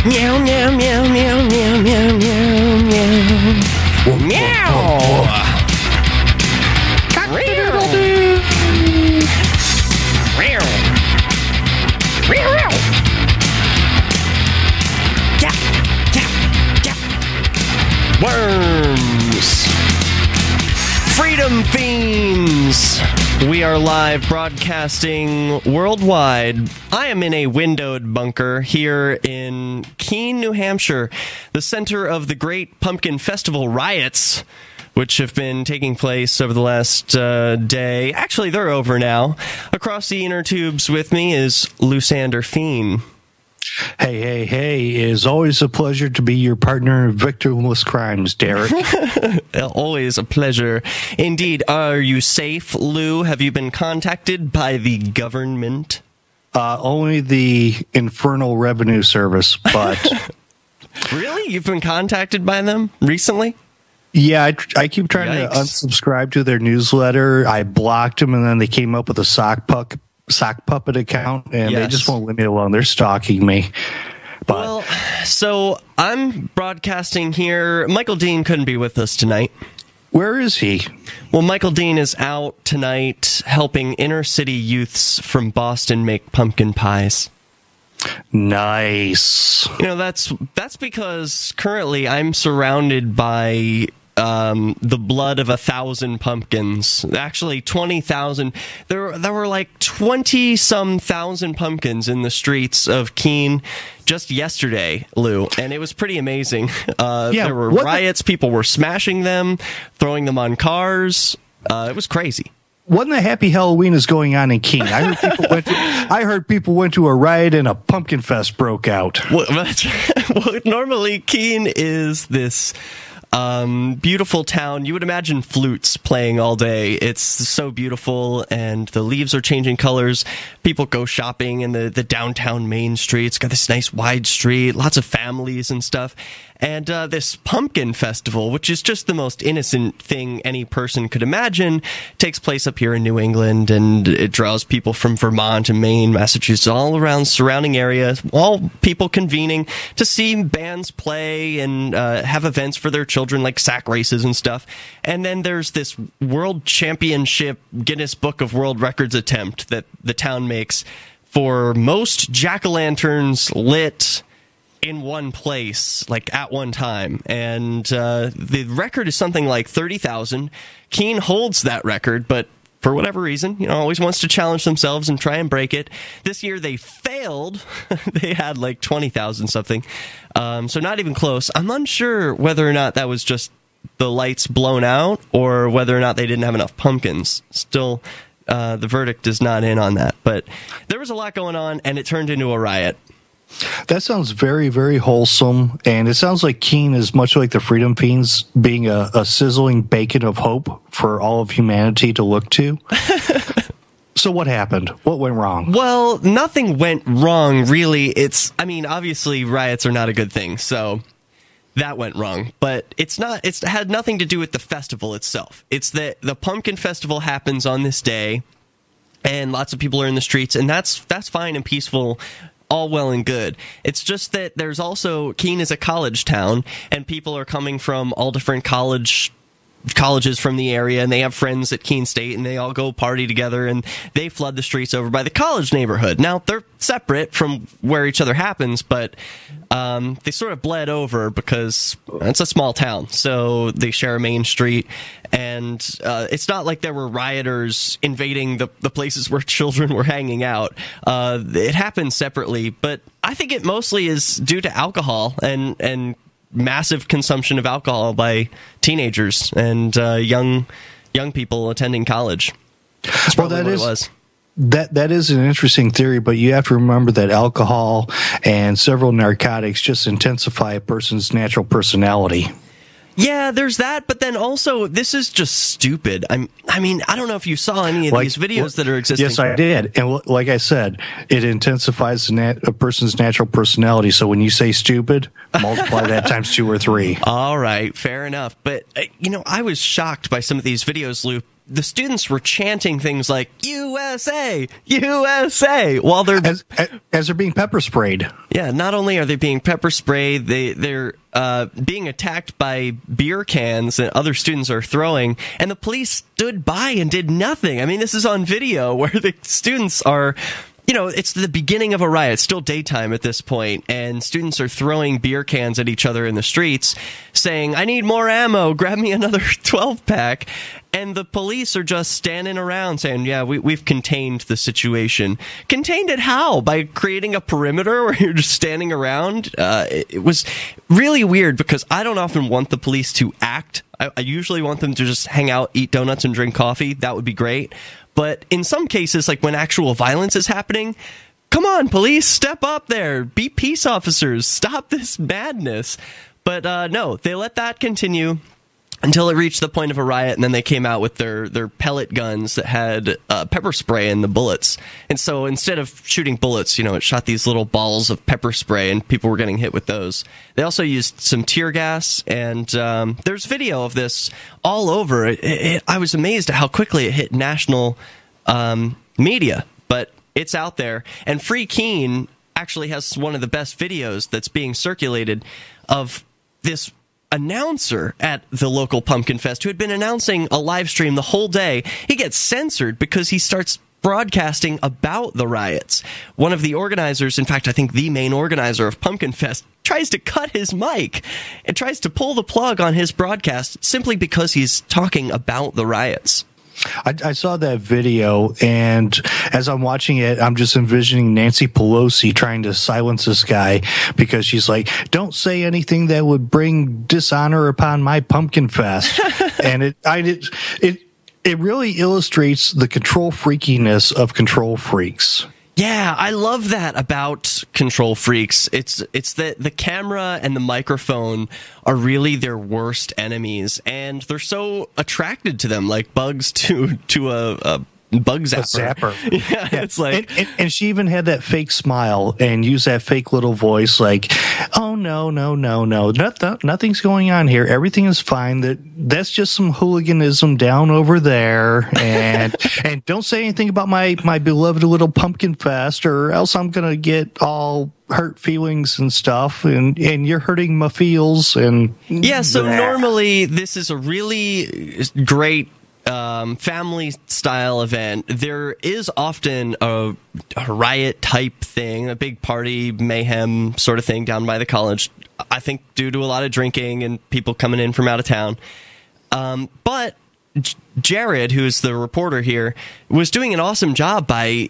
Meow, meow, meow, meow, meow, meow, meow, meow. Meow. Cock-a-doodle-doo. Meow. Meow. Yeah, yeah, yeah. Worms. Freedom Fiends. We are live broadcasting worldwide. I am in a windowed bunker here in Keene, New Hampshire, the center of the Great Pumpkin Festival riots, which have been taking place over the last day. Actually, they're over now. Across the inner tubes with me is Lusander Fiend. Hey, it is always a pleasure to be your partner in victimless crimes, Derek. Always a pleasure. Indeed. Are you safe, Lou? Have you been contacted by the government? Only the Infernal Revenue Service, but... Really? You've been contacted by them recently? Yeah, I keep trying Yikes. to unsubscribe to their newsletter. I blocked them, and then they came up with a sock puppet account, and they just won't leave me alone. They're stalking me. But Well, so I'm broadcasting here. Michael Dean couldn't be with us tonight. where is he? Well, Michael Dean is out tonight helping inner city youths from Boston make pumpkin pies. Nice. You know, that's because currently I'm surrounded by the blood of 1,000 pumpkins. Actually, 20,000. There were like 20-some thousand pumpkins in the streets of Keene just yesterday, Lou, and it was pretty amazing. There were riots. People were smashing them, throwing them on cars. It was crazy. What in the Happy Halloween is going on in Keene? I heard people went to a riot and a pumpkin fest broke out. Well, normally Keene is this beautiful town. You would imagine flutes playing all day. It's so beautiful, and the leaves are changing colors. People go shopping in the downtown main street. It's got this nice wide street, lots of families and stuff. And this pumpkin festival, which is just the most innocent thing any person could imagine, takes place up here in New England, and it draws people from Vermont and Maine, Massachusetts, all around surrounding areas, all people convening to see bands play and have events for their children, like sack races and stuff. And then there's this World Championship Guinness Book of World Records attempt that the town makes for most jack-o'-lanterns lit in one place, like at one time. And the record is something like 30,000. Keene holds that record, but for whatever reason, always wants to challenge themselves and try and break it. This year they failed. They had like 20,000 something. So not even close. I'm unsure whether or not that was just the lights blown out or whether or not they didn't have enough pumpkins. Still, the verdict is not in on that. But there was a lot going on, and it turned into a riot. That sounds very, very wholesome, and it sounds like Keene is much like the Freedom Fiends, being a sizzling beacon of hope for all of humanity to look to. So what happened? What went wrong? Well, nothing went wrong, really. Obviously riots are not a good thing, so that went wrong. But it had nothing to do with the festival itself. It's that the Pumpkin Festival happens on this day, and lots of people are in the streets, and that's fine and peaceful, all well and good. It's just that there's also, Keene is a college town, and people are coming from all different colleges from the area, and they have friends at Keene State, and they all go party together, and they flood the streets over by the college neighborhood. Now, they're separate from where each other happens, but they sort of bled over because it's a small town, so they share a main street, and it's not like there were rioters invading the places where children were hanging out. It happened separately, but I think it mostly is due to alcohol and massive consumption of alcohol by teenagers and young people attending college. That's probably what it was. That is an interesting theory, but you have to remember that alcohol and several narcotics just intensify a person's natural personality. Yeah, there's that, but then also, this is just stupid. I don't know if you saw any of these videos that are existing. Yes, I did. And like I said, it intensifies a person's natural personality. So when you say stupid, multiply that times 2 or 3. All right, fair enough. But, I was shocked by some of these videos, Lou. the students were chanting things like USA, USA, while they're as they're being pepper sprayed. Yeah, not only are they being pepper sprayed, they're being attacked by beer cans that other students are throwing, and the police stood by and did nothing. I mean, this is on video where the students are, it's the beginning of a riot. It's still daytime at this point, and students are throwing beer cans at each other in the streets, saying, "I need more ammo, grab me another 12-pack." And the police are just standing around saying, "Yeah, we've contained the situation." Contained it how? By creating a perimeter where you're just standing around? It was really weird because I don't often want the police to act. I usually want them to just hang out, eat donuts, and drink coffee. That would be great. But in some cases, like when actual violence is happening, come on, police, step up there. Be peace officers. Stop this madness. But no, they let that continue until it reached the point of a riot, and then they came out with their pellet guns that had pepper spray in the bullets. And so instead of shooting bullets, it shot these little balls of pepper spray, and people were getting hit with those. They also used some tear gas, and there's video of this all over. I was amazed at how quickly it hit national media, but it's out there. And Free Keene actually has one of the best videos that's being circulated of this announcer at the local Pumpkin Fest who had been announcing a live stream the whole day. He gets censored because he starts broadcasting about the riots. One of the organizers, in fact, I think the main organizer of Pumpkin Fest, tries to cut his mic and tries to pull the plug on his broadcast simply because he's talking about the riots. I saw that video, and as I'm watching it, I'm just envisioning Nancy Pelosi trying to silence this guy because she's like, "Don't say anything that would bring dishonor upon my Pumpkin Fest." And it really illustrates the control freakiness of control freaks. Yeah, I love that about control freaks. It's that the camera and the microphone are really their worst enemies, and they're so attracted to them, like bugs to a bug zapper. Yeah, it's like, and she even had that fake smile and used that fake little voice, like, "Oh no, nothing's going on here. Everything is fine. That's just some hooliganism down over there, and and don't say anything about my beloved little Pumpkin Fest, or else I'm gonna get all hurt feelings and stuff, and you're hurting my feels." And yeah, so normally this is a really great family style event. There is often a riot type thing, a big party mayhem sort of thing down by the college, I think due to a lot of drinking and people coming in from out of town. But Jared, who's the reporter here, was doing an awesome job by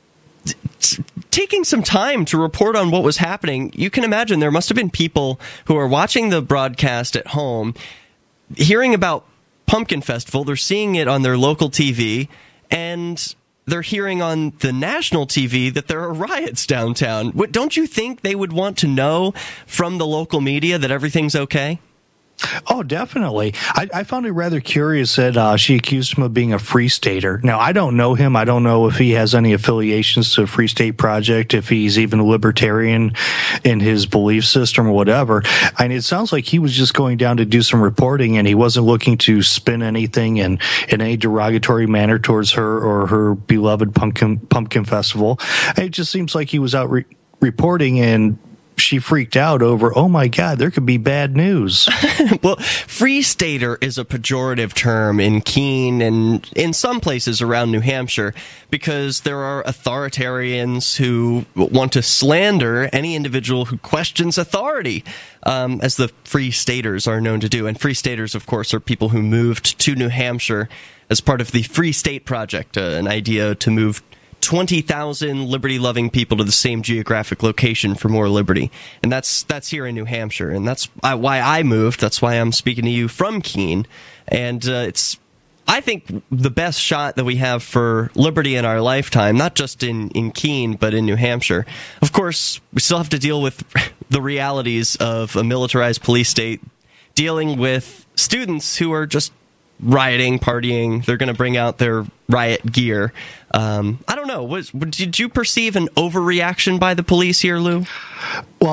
taking some time to report on what was happening. You can imagine there must have been people who are watching the broadcast at home, hearing about Pumpkin Festival, they're seeing it on their local TV, and they're hearing on the national TV that there are riots downtown. Don't you think they would want to know from the local media that everything's okay? Oh, definitely. I found it rather curious that she accused him of being a Free Stater. Now, I don't know him. I don't know if he has any affiliations to Free State Project, if he's even a libertarian in his belief system or whatever. And it sounds like he was just going down to do some reporting, and he wasn't looking to spin anything in any derogatory manner towards her or her beloved Pumpkin Festival. It just seems like he was out reporting, and she freaked out over, "Oh my God, there could be bad news." Well, Free Stater is a pejorative term in Keene and in some places around New Hampshire because there are authoritarians who want to slander any individual who questions authority, as the Free Staters are known to do. And Free Staters, of course, are people who moved to New Hampshire as part of the Free State Project, an idea to move 20,000 liberty-loving people to the same geographic location for more liberty. And that's here in New Hampshire. And that's why I moved. That's why I'm speaking to you from Keene. And it's, I think, the best shot that we have for liberty in our lifetime, not just in Keene, but in New Hampshire. Of course, we still have to deal with the realities of a militarized police state, dealing with students who are just rioting, partying. They're going to bring out their riot gear. I don't know. Did you perceive an overreaction by the police here, Lou? Well,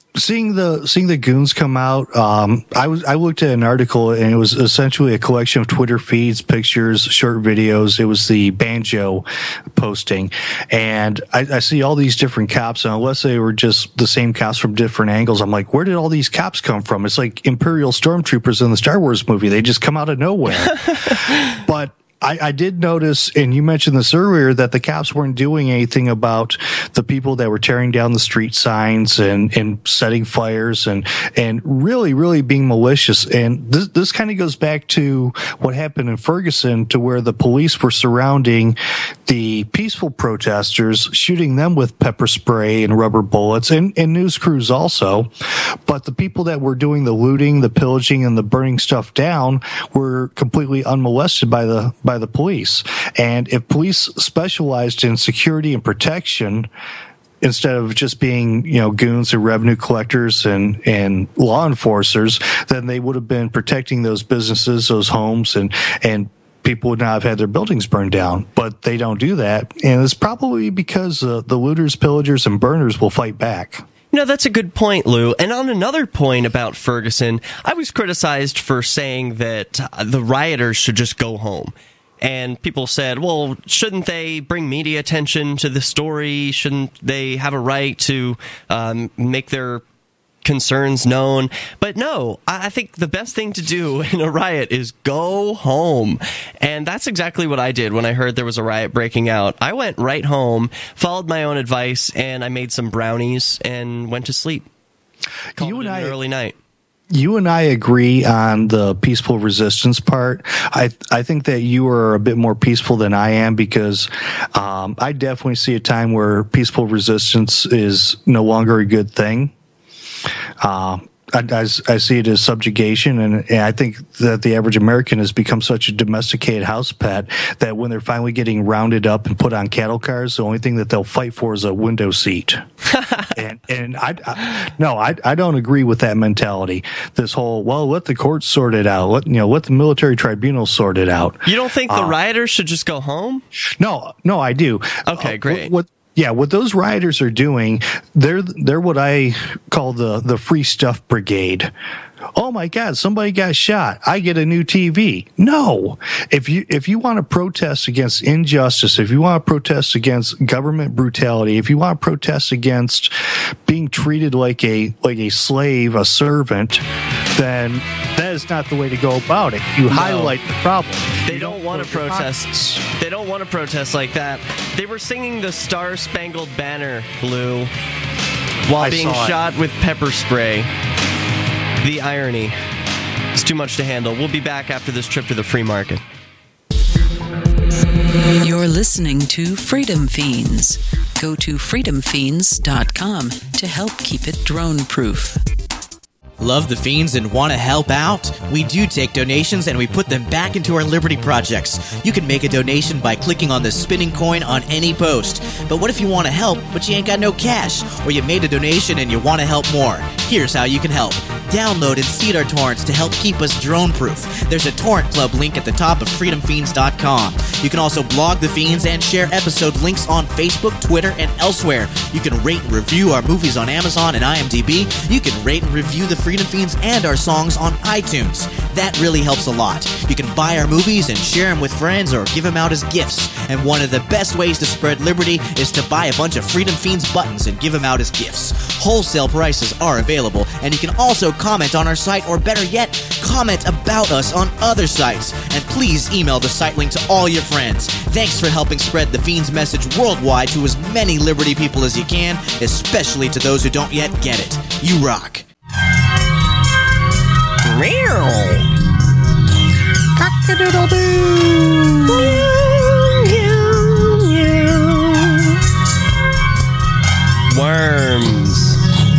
seeing the goons come out, I looked at an article and it was essentially a collection of Twitter feeds, pictures, short videos. It was the Banjo posting, and I see all these different cops, and unless they were just the same cops from different angles, I'm like, where did all these cops come from? It's like Imperial Stormtroopers in the Star Wars movie; they just come out of nowhere. But I did notice, and you mentioned this earlier, that the cops weren't doing anything about the people that were tearing down the street signs and setting fires and really, really being malicious. And this kind of goes back to what happened in Ferguson, to where the police were surrounding the peaceful protesters, shooting them with pepper spray and rubber bullets, and news crews also. But the people that were doing the looting, the pillaging, and the burning stuff down were completely unmolested by the police. And if police specialized in security and protection instead of just being, goons or revenue collectors and law enforcers, then they would have been protecting those businesses, those homes, and people would not have had their buildings burned down. But they don't do that. And it's probably because the looters, pillagers, and burners will fight back. That's a good point, Lou. And on another point about Ferguson, I was criticized for saying that the rioters should just go home. And people said, well, shouldn't they bring media attention to the story? Shouldn't they have a right to make their concerns known? But no, I think the best thing to do in a riot is go home. And that's exactly what I did when I heard there was a riot breaking out. I went right home, followed my own advice, and I made some brownies and went to sleep. Called it an early night. You and I agree on the peaceful resistance part. I think that you are a bit more peaceful than I am, because I definitely see a time where peaceful resistance is no longer a good thing. I see it as subjugation, and I think that the average American has become such a domesticated house pet that when they're finally getting rounded up and put on cattle cars, the only thing that they'll fight for is a window seat. and I don't agree with that mentality. This whole, well, let the courts sort it out, let the military tribunals sort it out. You don't think the rioters should just go home? No, I do. Okay, great. What those rioters are doing, they're what I call the free stuff brigade. Oh my God, somebody got shot. I get a new TV. No. If you want to protest against injustice, if you want to protest against government brutality, if you want to protest against being treated like a slave, a servant, then that is not the way to go about it. You highlight the problem. They don't want to protest. They don't want to protest like that. They were singing the Star Spangled Banner, Lou, while being shot with pepper spray. The irony is too much to handle. We'll be back after this trip to the free market. You're listening to Freedom Fiends. Go to freedomfiends.com to help keep it drone-proof. Love the Fiends and want to help out? We do take donations and we put them back into our Liberty projects. You can make a donation by clicking on the spinning coin on any post. But what if you want to help, but you ain't got no cash? Or you made a donation and you want to help more? Here's how you can help. Download and seed our torrents to help keep us drone-proof. There's a torrent club link at the top of freedomfiends.com. You can also blog the Fiends and share episode links on Facebook, Twitter, and elsewhere. You can rate and review our movies on Amazon and IMDb. You can rate and review the Freedom Fiends and our songs on iTunes. That really helps a lot. You can buy our movies and share them with friends or give them out as gifts. And one of the best ways to spread liberty is to buy a bunch of Freedom Fiends buttons and give them out as gifts. Wholesale prices are available, and you can also comment on our site, or better yet, comment about us on other sites. And please email the site link to all your friends. Thanks for helping spread the Fiends message worldwide to as many Liberty people as you can, especially to those who don't yet get it. You rock. Worms.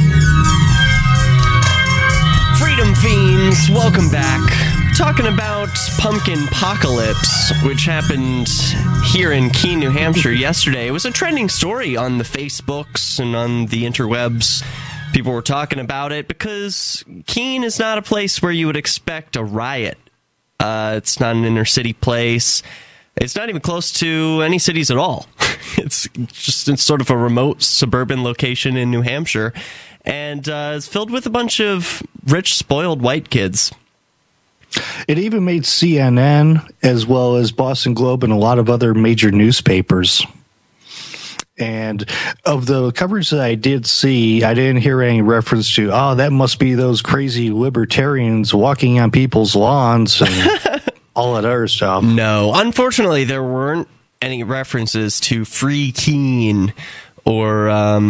Freedom Fiends, welcome back. Talking about Pumpkin Apocalypse, which happened here in Keene, New Hampshire yesterday. It was a trending story on the Facebooks and on the interwebs. People were talking about it because Keene is not a place where you would expect a riot. It's not an inner city place. It's not even close to any cities at all. It's just in sort of a remote suburban location in New Hampshire, and it's filled with a bunch of rich, spoiled white kids. It even made CNN as well as Boston Globe and a lot of other major newspapers. And of the coverage that I did see, I didn't hear any reference to, oh, that must be those crazy libertarians walking on people's lawns and all that other stuff. No, unfortunately, there weren't any references to Free Keene or,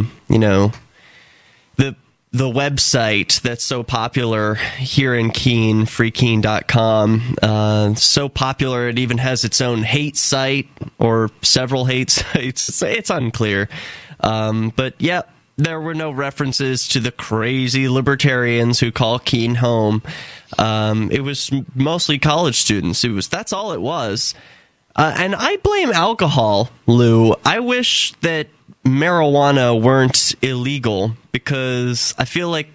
the website that's so popular here in Keene, freekeene.com. So popular it even has its own hate site or several hate sites. It's unclear. But yeah, there were no references to the crazy libertarians who call Keene home. It was mostly college students. That's all it was. And I blame alcohol, Lou. I wish that marijuana weren't illegal, because I feel like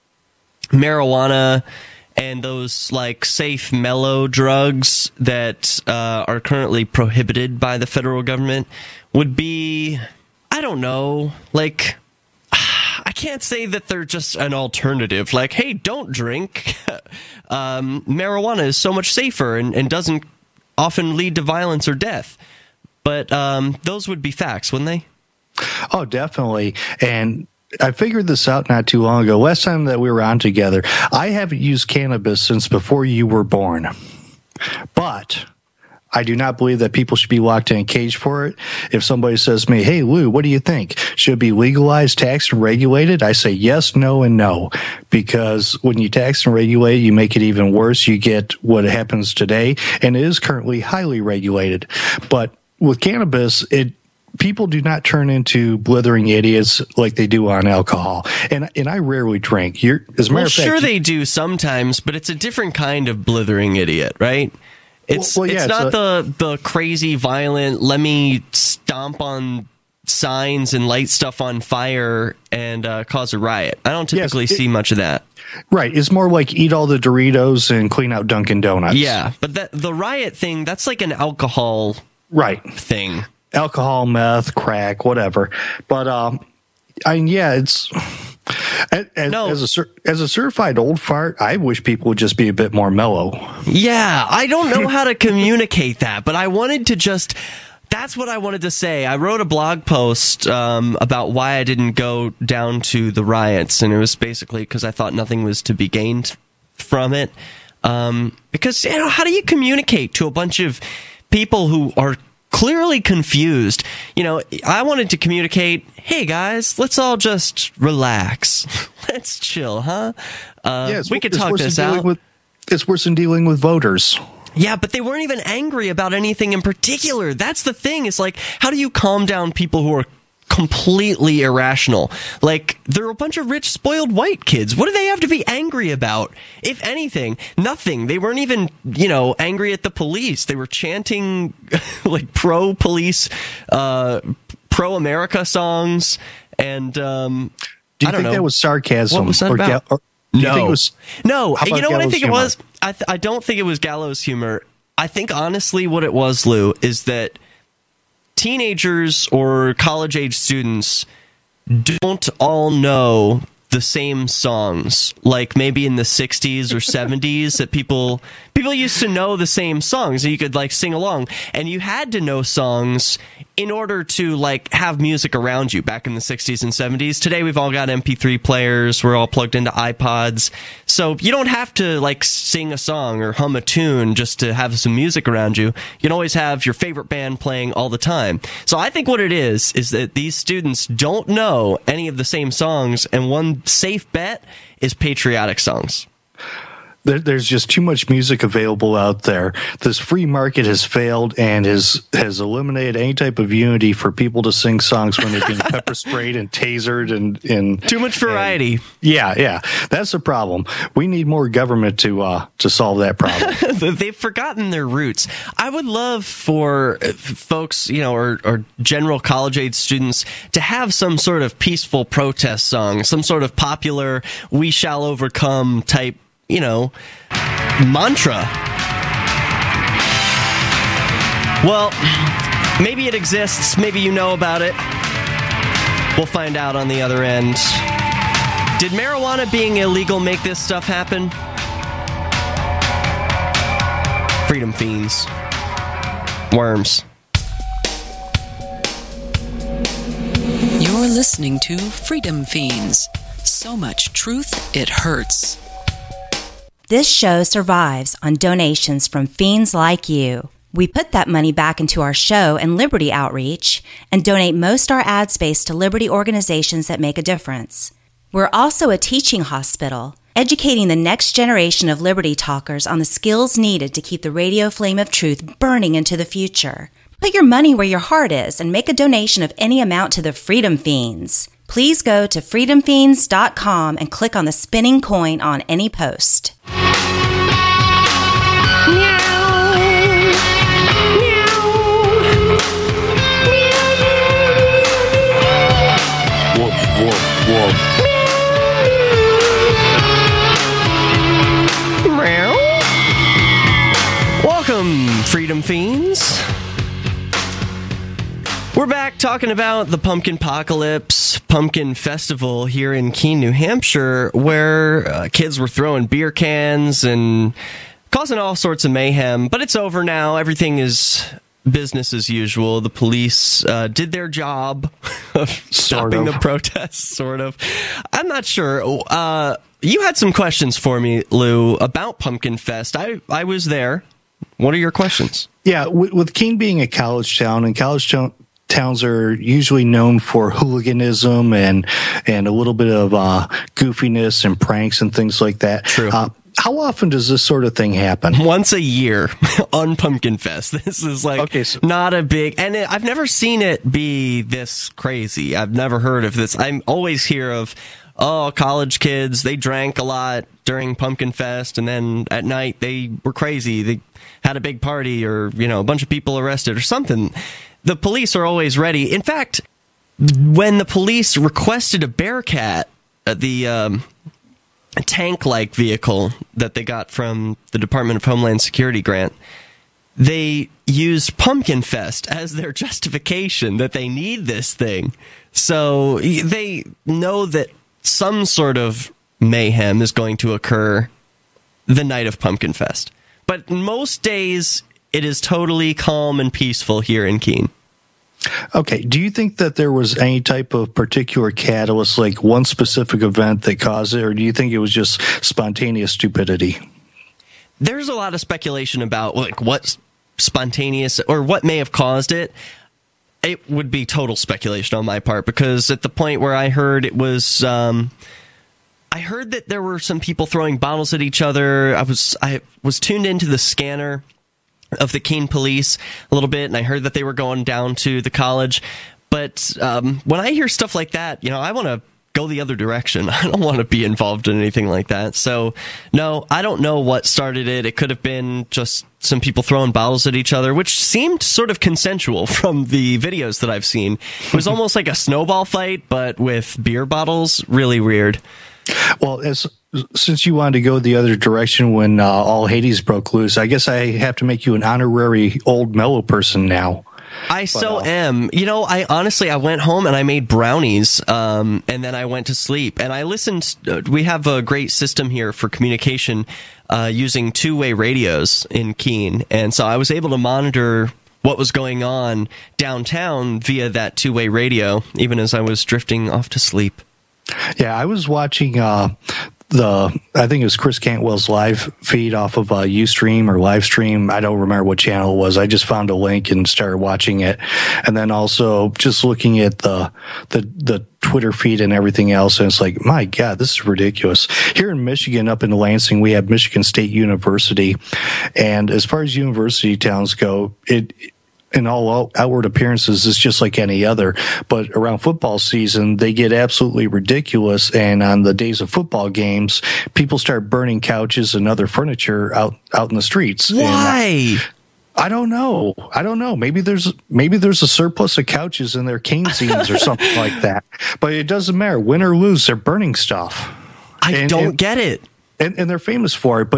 marijuana and those like safe mellow drugs that are currently prohibited by the federal government would be, I don't know, like, I can't say that they're just an alternative. Like, hey, don't drink. Marijuana is so much safer and doesn't often lead to violence or death. But those would be facts, wouldn't they? Oh, definitely. And I figured this out not too long ago. Last time that we were on together, I haven't used cannabis since before you were born. But I do not believe that people should be locked in a cage for it. If somebody says to me, hey, Lou, what do you think? Should it be legalized, taxed, and regulated? I say yes, no, and no. Because when you tax and regulate, you make it even worse. You get what happens today, and it is currently highly regulated. But with cannabis, people do not turn into blithering idiots like they do on alcohol. And I rarely drink. As a matter of fact, sure they do sometimes, but it's a different kind of blithering idiot, right? It's not the crazy, violent, let me stomp on signs and light stuff on fire and cause a riot. I don't typically see much of that. Right. It's more like eat all the Doritos and clean out Dunkin' Donuts. Yeah, but the riot thing, that's like an alcohol thing. Alcohol, meth, crack, whatever. But it's as a certified old fart, I wish people would just be a bit more mellow. Yeah, I don't know how to communicate that, but I wanted to that's what I wanted to say. I wrote a blog post about why I didn't go down to the riots, and it was basically because I thought nothing was to be gained from it. Because, how do you communicate to a bunch of people who are clearly confused? I wanted to communicate, hey guys, let's all just relax. Let's chill, huh? We could talk this out. It's worse than dealing with voters. Yeah, but they weren't even angry about anything in particular. That's the thing. It's like, how do you calm down people who are completely irrational? Like, they're a bunch of rich, spoiled white kids. What do they have to be angry about? If anything, nothing. They weren't even, angry at the police. They were chanting like pro-police, pro-America songs, and do you think that was sarcasm? What was that about? No. No. You know what I think it was? I don't think it was gallows humor. I think honestly what it was, Lou, is that teenagers or college-age students don't all know the same songs. Like maybe in the 60s or 70s that people used to know the same songs and you could like sing along, and you had to know songs in order to like have music around you back in the 60s and 70s. Today we've all got MP3 players, we're all plugged into iPods, so you don't have to like sing a song or hum a tune just to have some music around you. You can always have your favorite band playing all the time. So I think what it is that these students don't know any of the same songs, and one safe bet is patriotic songs. There's just too much music available out there. This free market has failed and has eliminated any type of unity for people to sing songs when they're being pepper sprayed and tasered and too much variety. Yeah, that's the problem. We need more government to solve that problem. They've forgotten their roots. I would love for folks, or general college-age students to have some sort of peaceful protest song, some sort of popular "We shall overcome" type mantra. Well, Maybe it exists. Maybe you know about it. We'll find out on the other end. Did marijuana being illegal make this stuff happen? Freedom Fiends. Worms. You're listening to Freedom Fiends. So much truth, it hurts. This show survives on donations from fiends like you. We put that money back into our show and Liberty outreach and donate most our ad space to Liberty organizations that make a difference. We're also a teaching hospital, educating the next generation of Liberty talkers on the skills needed to keep the radio flame of truth burning into the future. Put your money where your heart is and make a donation of any amount to the Freedom Fiends. Please go to freedomfiends.com and click on the spinning coin on any post. Welcome, Freedom Fiends. We're back talking about the Pumpkin Apocalypse Pumpkin Festival here in Keene, New Hampshire, where kids were throwing beer cans and causing all sorts of mayhem. But it's over now. Everything is business as usual. The police did their job of stopping the protests, sort of. I'm not sure. You had some questions for me, Lou, about Pumpkin Fest. I was there. What are your questions? Yeah, with Keene being a college town, and college towns are usually known for hooliganism and a little bit of goofiness and pranks and things like that. True. How often does this sort of thing happen? Once a year on Pumpkin Fest. This is not a big, and I've never seen it be this crazy. I've never heard of this. I'm always hear of, college kids, they drank a lot during Pumpkin Fest, and then at night they were crazy. They had a big party, or, a bunch of people arrested or something. The police are always ready. In fact, when the police requested a Bearcat, the tank-like vehicle that they got from the Department of Homeland Security grant, they used Pumpkin Fest as their justification that they need this thing. So they know that some sort of mayhem is going to occur the night of Pumpkin Fest. But most days, it is totally calm and peaceful here in Keene. Okay. Do you think that there was any type of particular catalyst, like one specific event that caused it, or do you think it was just spontaneous stupidity? There's a lot of speculation about what spontaneous or what may have caused it. It would be total speculation on my part, because at the point where I heard it was, I heard that there were some people throwing bottles at each other. I was tuned into the scanner of the Keene police a little bit, and I heard that they were going down to the college. But when I hear stuff like that, I want to go the other direction. I don't want to be involved in anything like that. So, no, I don't know what started it. It could have been just some people throwing bottles at each other, which seemed sort of consensual from the videos that I've seen. It was almost like a snowball fight, but with beer bottles. Really weird. Well, since you wanted to go the other direction when all Hades broke loose, I guess I have to make you an honorary old mellow person now. I am. I honestly went home and I made brownies, and then I went to sleep. And I listened. We have a great system here for communication using two-way radios in Keene. And so I was able to monitor what was going on downtown via that two-way radio, even as I was drifting off to sleep. Yeah, I was watching I think it was Chris Cantwell's live feed off of Ustream or Livestream. I don't remember what channel it was. I just found a link and started watching it. And then also just looking at the Twitter feed and everything else. And it's like, my God, this is ridiculous. Here in Michigan, up in Lansing, we have Michigan State University. And as far as university towns go, in all outward appearances, it's just like any other. But around football season, they get absolutely ridiculous. And on the days of football games, people start burning couches and other furniture out in the streets. Why? I don't know. Maybe there's a surplus of couches in their cane scenes or something like that. But it doesn't matter. Win or lose, they're burning stuff. I don't get it. And they're famous for it. But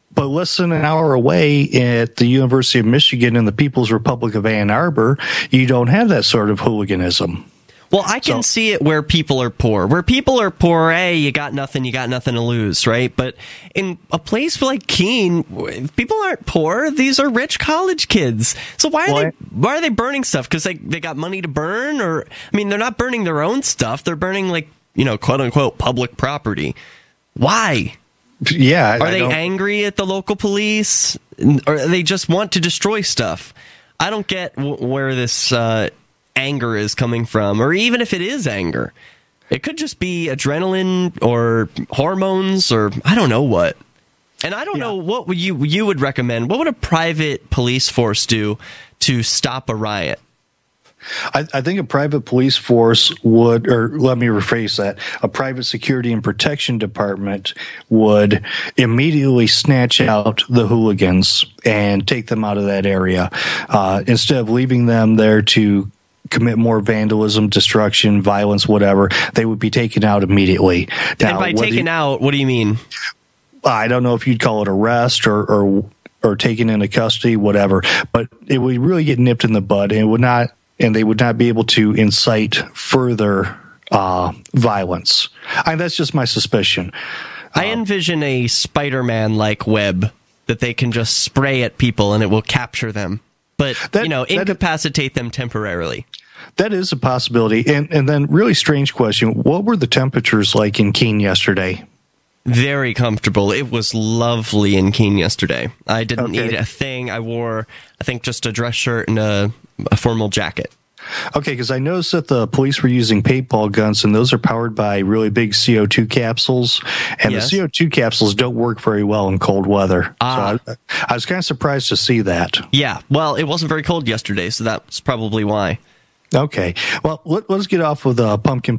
But less than an hour away at the University of Michigan in the People's Republic of Ann Arbor, you don't have that sort of hooliganism. Well, I can see it where people are poor. Where people are poor, hey, you got nothing to lose, right? But in a place like Keene, people aren't poor. These are rich college kids. So why are they burning stuff? Because they got money to burn? Or, I mean, they're not burning their own stuff. They're burning, like, quote unquote, public property. Why? Yeah. Are they angry at the local police? Or they just want to destroy stuff? I don't get where this anger is coming from, or even if it is anger. It could just be adrenaline or hormones or I don't know what. And I don't know what you would recommend. What would a private police force do to stop a riot? I think a private police force would, or let me rephrase that, a private security and protection department would immediately snatch out the hooligans and take them out of that area instead of leaving them there to commit more vandalism, destruction, violence, whatever. They would be taken out immediately. Now, and by taken out, what do you mean? I don't know if you'd call it arrest or taken into custody, whatever, but it would really get nipped in the bud, and they would not be able to incite further violence. That's just my suspicion. I envision a Spider-Man-like web that they can just spray at people and it will capture them. But, incapacitate them temporarily. That is a possibility. And then, really strange question, what were the temperatures like in Keene yesterday? Very comfortable. It was lovely in Keene yesterday. I didn't need a thing. I wore, I think, just a dress shirt and a formal jacket. Okay, because I noticed that the police were using paintball guns, and those are powered by really big CO2 capsules, and the CO2 capsules don't work very well in cold weather. So I was kind of surprised to see that. Yeah, well, it wasn't very cold yesterday, so that's probably why. Okay, well, let's get off with pumpkin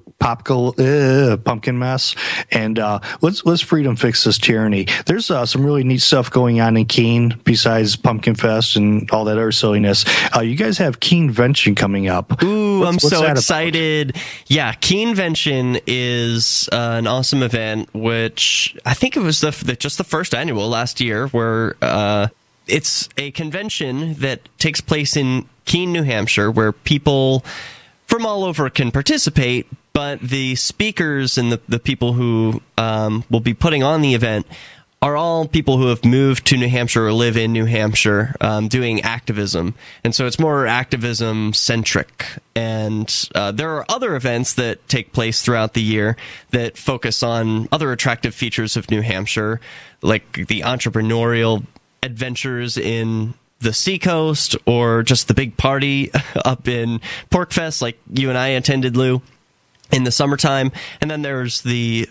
mess, and let's freedom fix this tyranny. There's some really neat stuff going on in Keene besides Pumpkin Fest and all that other silliness. You guys have Keenvention coming up. Ooh, I'm so excited! About? Yeah, Keenvention is an awesome event, which I think it was just the first annual last year, where it's a convention that takes place in Keene, New Hampshire, where people from all over can participate, but the speakers and the people who will be putting on the event are all people who have moved to New Hampshire or live in New Hampshire doing activism. And so it's more activism-centric. And there are other events that take place throughout the year that focus on other attractive features of New Hampshire, like the entrepreneurial adventures in the Seacoast, or just the big party up in Porkfest, like you and I attended, Lou, in the summertime. And then there's the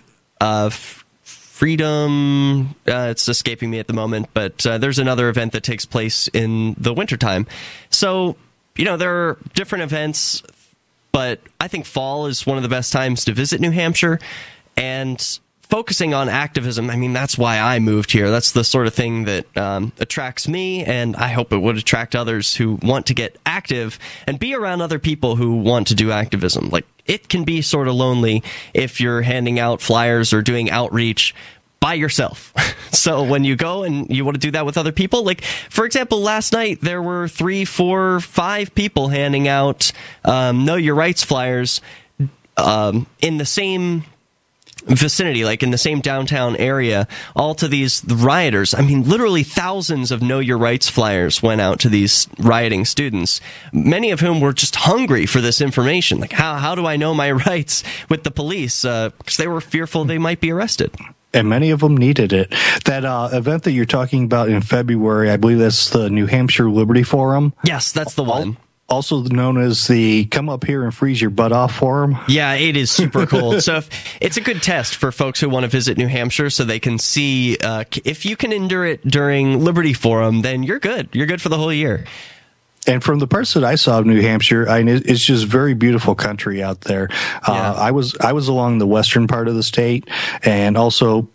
Freedom, it's escaping me at the moment, but there's another event that takes place in the wintertime. So, there are different events, but I think fall is one of the best times to visit New Hampshire. And focusing on activism, that's why I moved here. That's the sort of thing that attracts me, and I hope it would attract others who want to get active and be around other people who want to do activism. Like, it can be sort of lonely if you're handing out flyers or doing outreach by yourself. So when you go and you want to do that with other people, like, for example, last night there were 3, 4, 5 people handing out Know Your Rights flyers in the same vicinity, like in the same downtown area, all to these rioters. Literally thousands of Know Your Rights flyers went out to these rioting students, many of whom were just hungry for this information. Like, how do I know my rights with the police? Because they were fearful they might be arrested. And many of them needed it. That event that you're talking about in February, I believe that's the New Hampshire Liberty Forum. Yes, that's the one. Also known as the Come Up Here and Freeze Your Butt Off Forum. Yeah, it is super cool. So it's a good test for folks who want to visit New Hampshire, so they can see if you can endure it during Liberty Forum, then you're good. You're good for the whole year. And from the parts that I saw of New Hampshire, it's just very beautiful country out there. I was along the western part of the state, and also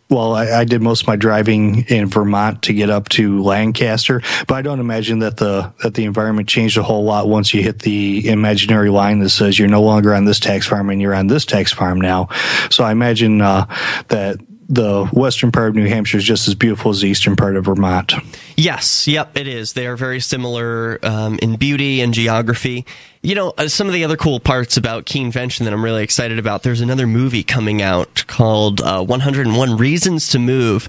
Well, I did most of my driving in Vermont to get up to Lancaster, but I don't imagine that the environment changed a whole lot once you hit the imaginary line that says you're no longer on this tax farm and you're on this tax farm now. So I imagine that the western part of New Hampshire is just as beautiful as the eastern part of Vermont. Yes, yep, it is. They are very similar in beauty and geography. You know, some of the other cool parts about Keenvention that I'm really excited about, there's another movie coming out called 101 Reasons to Move,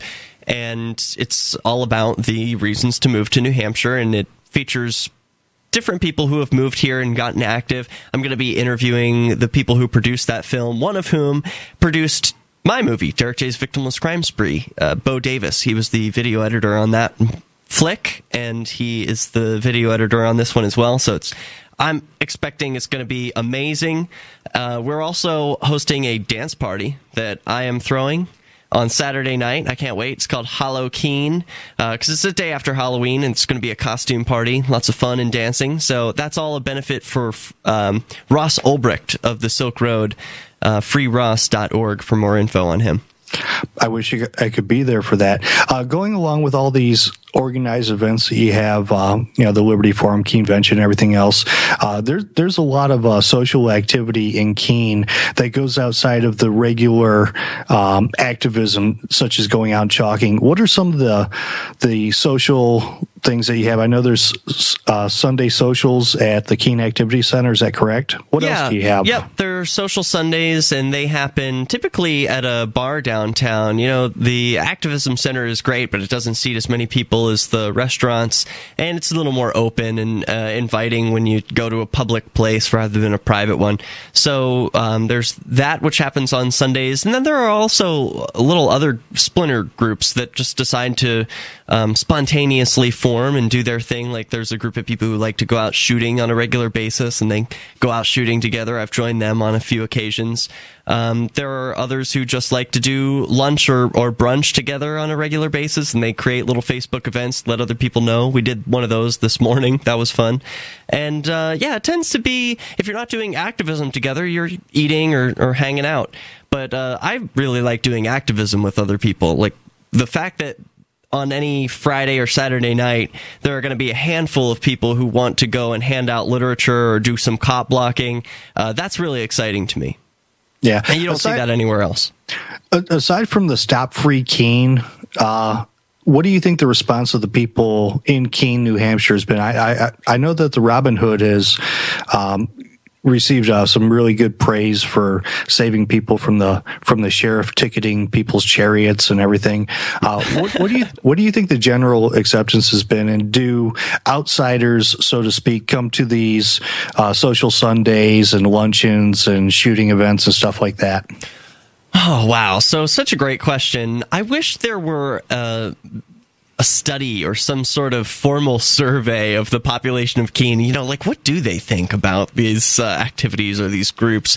and it's all about the reasons to move to New Hampshire, and it features different people who have moved here and gotten active. I'm going to be interviewing the people who produced that film, one of whom produced my movie, Derek J's Victimless Crime Spree. Bo Davis, he was the video editor on that flick, and he is the video editor on this one as well. So I'm expecting it's going to be amazing. We're also hosting a dance party that I am throwing on Saturday night. I can't wait. It's called Halloween because it's the day after Halloween, and it's going to be a costume party. Lots of fun and dancing. So that's all a benefit for Ross Ulbricht of the Silk Road. freeross.org for more info on him. I wish I could be there for that. Going along with all these organized events that you have, the Liberty Forum, Keenvention, and everything else, there's a lot of social activity in Keene that goes outside of the regular activism, such as going out and chalking. What are some of the social things that you have? I know there's Sunday socials at the Keene Activity Center. Is that correct? What else do you have? Yep, there are social Sundays, and they happen typically at a bar downtown. You know, the activism center is great, but it doesn't seat as many people as the restaurants, and it's a little more open and inviting when you go to a public place rather than a private one. So there's that, which happens on Sundays, and then there are also little other splinter groups that just decide to spontaneously form and do their thing. Like there's a group of people who like to go out shooting on a regular basis, and they go out shooting together. I've joined them on a few occasions. There are others who just like to do lunch or brunch together on a regular basis, and they create little Facebook events, let other people know. We did one of those this morning. That was fun. And it tends to be, if you're not doing activism together, you're eating or hanging out. But I really like doing activism with other people. Like the fact that on any Friday or Saturday night, there are going to be a handful of people who want to go and hand out literature or do some cop blocking. That's really exciting to me. Yeah. And you don't see that anywhere else. Aside from the Stop Free Keene, what do you think the response of the people in Keene, New Hampshire has been? I know that the Robin Hood has received some really good praise for saving people from the sheriff ticketing people's chariots and everything. What do you think the general acceptance has been? And do outsiders, so to speak, come to these social Sundays and luncheons and shooting events and stuff like that? Oh, wow. So such a great question. I wish there were a study or some sort of formal survey of the population of Keene. You know, like, what do they think about these activities or these groups?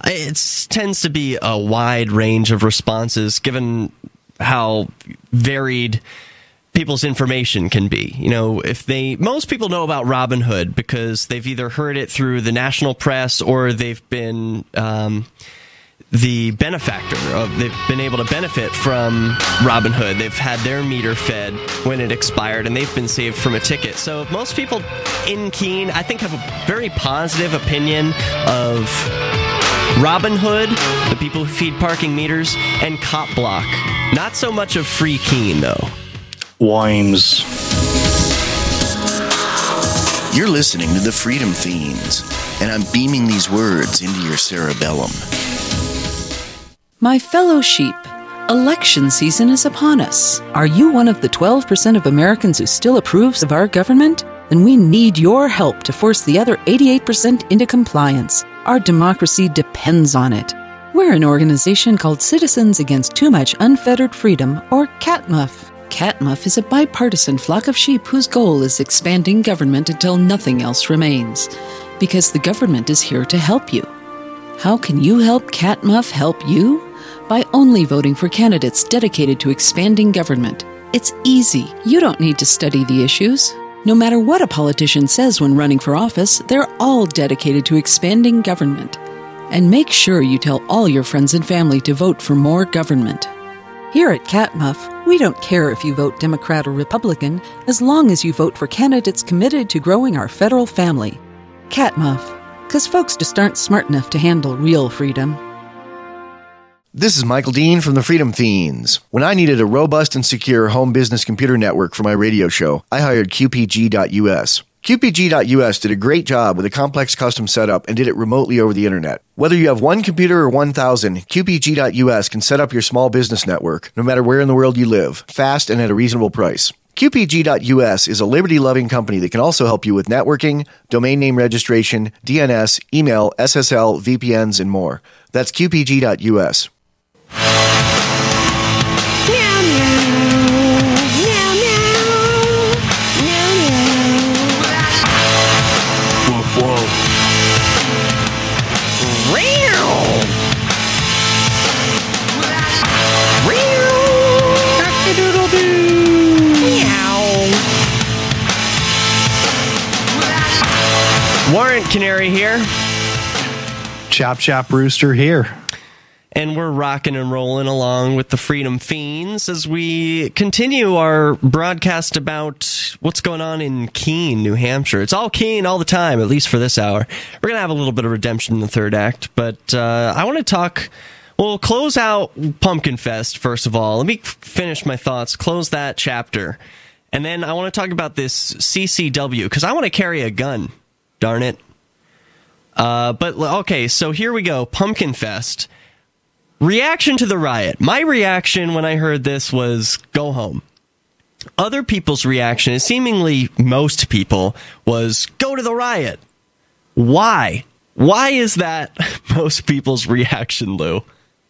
It tends to be a wide range of responses, given how varied people's information can be. You know, most people know about Robin Hood because they've either heard it through the national press or they've been the benefactor they've been able to benefit from Robin Hood. They've had their meter fed when it expired, and they've been saved from a ticket. So most people in Keene, I think, have a very positive opinion of Robin Hood, the people who feed parking meters, and Cop Block. Not so much of Free Keene, though. Wimes. You're listening to the Freedom Fiends, and I'm beaming these words into your cerebellum. My fellow sheep, election season is upon us. Are you one of the 12% of Americans who still approves of our government? Then we need your help to force the other 88% into compliance. Our democracy depends on it. We're an organization called Citizens Against Too Much Unfettered Freedom, or CATMUF. CATMUF is a bipartisan flock of sheep whose goal is expanding government until nothing else remains. Because the government is here to help you. How can you help CATMUF help you? By only voting for candidates dedicated to expanding government. It's easy. You don't need to study the issues. No matter what a politician says when running for office, they're all dedicated to expanding government. And make sure you tell all your friends and family to vote for more government. Here at Catmuff, we don't care if you vote Democrat or Republican, as long as you vote for candidates committed to growing our federal family. Catmuff, because folks just aren't smart enough to handle real freedom. This is Michael Dean from the Freedom Fiends. When I needed a robust and secure home business computer network for my radio show, I hired QPG.us. QPG.us did a great job with a complex custom setup and did it remotely over the internet. Whether you have one computer or 1,000, QPG.us can set up your small business network, no matter where in the world you live, fast and at a reasonable price. QPG.us is a liberty-loving company that can also help you with networking, domain name registration, DNS, email, SSL, VPNs, and more. That's QPG.us. Warrant Canary here. Chop Chop Rooster here. And we're rocking and rolling along with the Freedom Fiends as we continue our broadcast about what's going on in Keene, New Hampshire. It's all Keene all the time, at least for this hour. We're going to have a little bit of redemption in the third act, but I want to talk... We'll close out Pumpkin Fest, first of all. Let me finish my thoughts, close that chapter. And then I want to talk about this CCW, because I want to carry a gun. Darn it. But, okay, so here we go. Pumpkin Fest. Reaction to the riot. My reaction when I heard this was, go home. Other people's reaction, and seemingly most people, was, go to the riot. Why? Why is that most people's reaction, Lou?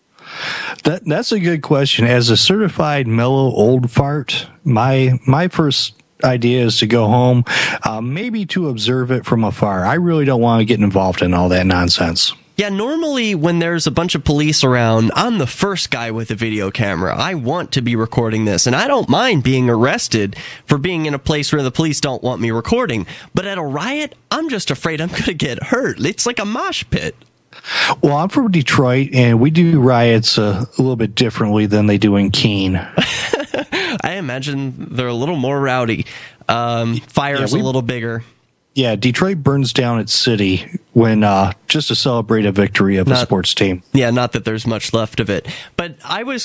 That's a good question. As a certified mellow old fart, my first idea is to go home, maybe to observe it from afar. I really don't want to get involved in all that nonsense. Yeah, normally when there's a bunch of police around, I'm the first guy with a video camera. I want to be recording this, and I don't mind being arrested for being in a place where the police don't want me recording. But at a riot, I'm just afraid I'm going to get hurt. It's like a mosh pit. Well, I'm from Detroit, and we do riots a little bit differently than they do in Keene. I imagine they're a little more rowdy. Fire's a little bigger. Yeah, Detroit burns down its city when just to celebrate a victory of a sports team. Yeah, not that there's much left of it. But I was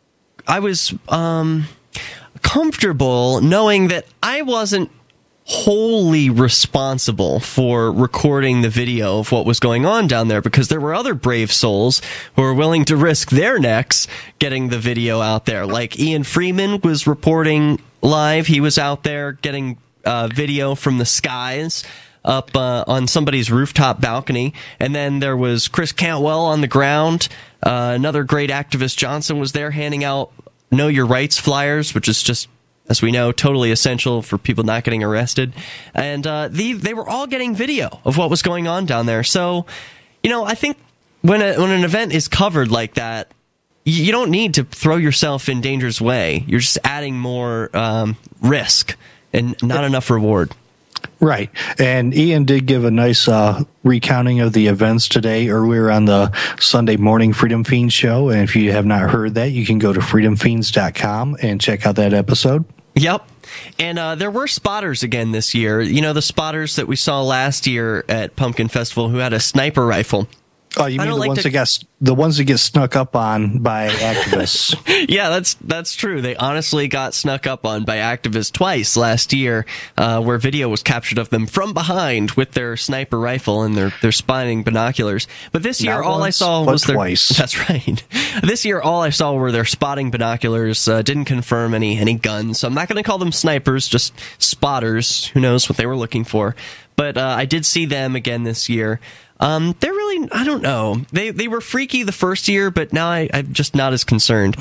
comfortable knowing that I wasn't wholly responsible for recording the video of what was going on down there, because there were other brave souls who were willing to risk their necks getting the video out there. Like Ian Freeman was reporting live. He was out there getting video from the skies up on somebody's rooftop balcony. And then there was Chris Cantwell on the ground. Another great activist, Johnson, was there handing out Know Your Rights flyers, which is just, as we know, totally essential for people not getting arrested. And they were all getting video of what was going on down there. So, I think when an event is covered like that, you don't need to throw yourself in danger's way. You're just adding more risk and not enough reward. Right. And Ian did give a nice recounting of the events today earlier on the Sunday morning Freedom Fiends show. And if you have not heard that, you can go to freedomfiends.com and check out that episode. Yep. And there were spotters again this year. The spotters that we saw last year at Pumpkin Festival who had a sniper rifle. Oh, you mean the ones that get snuck up on by activists? Yeah, that's true. They honestly got snuck up on by activists twice last year, where video was captured of them from behind with their sniper rifle and their spying binoculars. But this year, all I saw was their twice. That's right. This year, all I saw were their spotting binoculars. Didn't confirm any guns, so I'm not going to call them snipers, just spotters. Who knows what they were looking for? But I did see them again this year. They're really, I don't know. They were freaky the first year, but now I'm just not as concerned.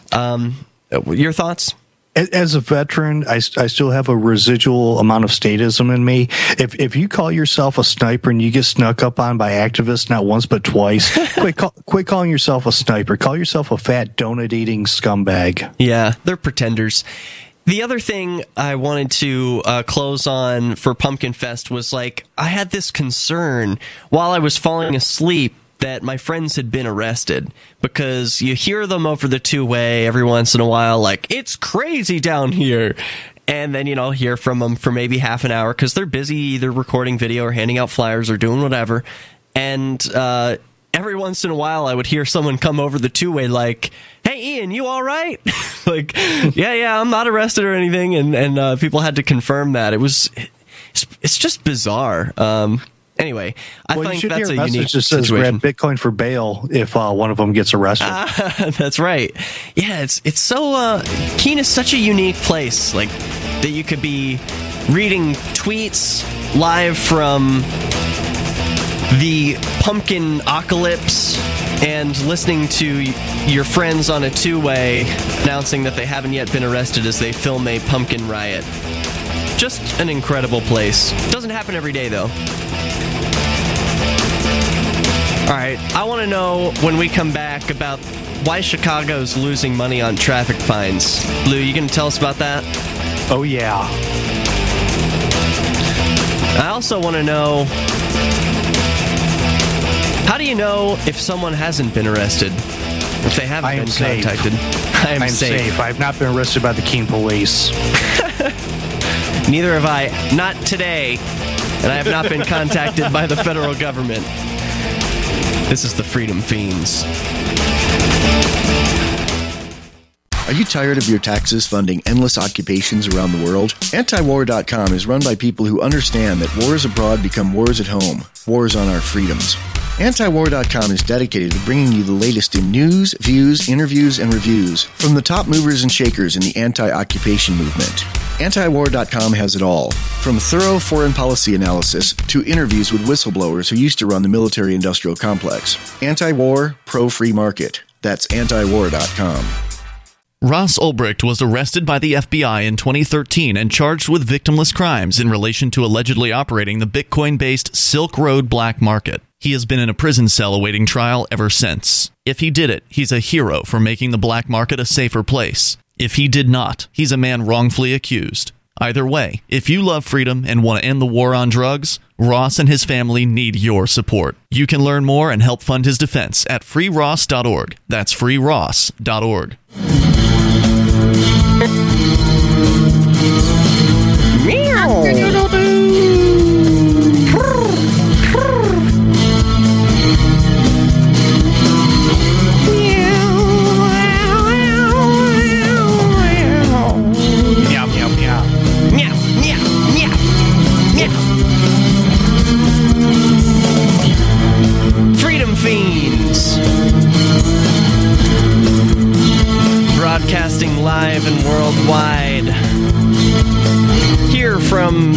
Your thoughts? As a veteran, I still have a residual amount of statism in me. If you call yourself a sniper and you get snuck up on by activists not once but twice, quit calling yourself a sniper. Call yourself a fat donut-eating scumbag. Yeah, they're pretenders. The other thing I wanted to close on for Pumpkin Fest was, I had this concern while I was falling asleep that my friends had been arrested, because you hear them over the two-way every once in a while, like, it's crazy down here. And then, hear from them for maybe half an hour because they're busy either recording video or handing out flyers or doing whatever. And every once in a while, I would hear someone come over the two-way like, hey, Ian, you all right? Like, yeah, I'm not arrested or anything. And people had to confirm that. It's just bizarre. Anyway, I think that's a unique that says situation. Grab Bitcoin for bail if one of them gets arrested. That's right. Yeah, it's so Keene is such a unique place, like that you could be reading tweets live from the pumpkin apocalypse and listening to your friends on a two-way announcing that they haven't yet been arrested as they film a pumpkin riot. Just an incredible place. Doesn't happen every day, though. All right, I want to know when we come back about why Chicago's losing money on traffic fines. Lou, you going to tell us about that? Oh, yeah. I also want to know, how do you know if someone hasn't been arrested? If they haven't been contacted? I'm safe. I've not been arrested by the Keene police. Neither have I. Not today. And I have not been contacted by the federal government. This is the Freedom Fiends. Are you tired of your taxes funding endless occupations around the world? Antiwar.com is run by people who understand that wars abroad become wars at home, wars on our freedoms. Antiwar.com is dedicated to bringing you the latest in news, views, interviews, and reviews from the top movers and shakers in the anti-occupation movement. Antiwar.com has it all, from thorough foreign policy analysis to interviews with whistleblowers who used to run the military-industrial complex. Anti-war, pro-free market. That's antiwar.com. Ross Ulbricht was arrested by the FBI in 2013 and charged with victimless crimes in relation to allegedly operating the Bitcoin-based Silk Road black market. He has been in a prison cell awaiting trial ever since. If he did it, he's a hero for making the black market a safer place. If he did not, he's a man wrongfully accused. Either way, if you love freedom and want to end the war on drugs, Ross and his family need your support. You can learn more and help fund his defense at freeross.org. That's freeross.org. Freedom Fiends, broadcasting live and worldwide, here from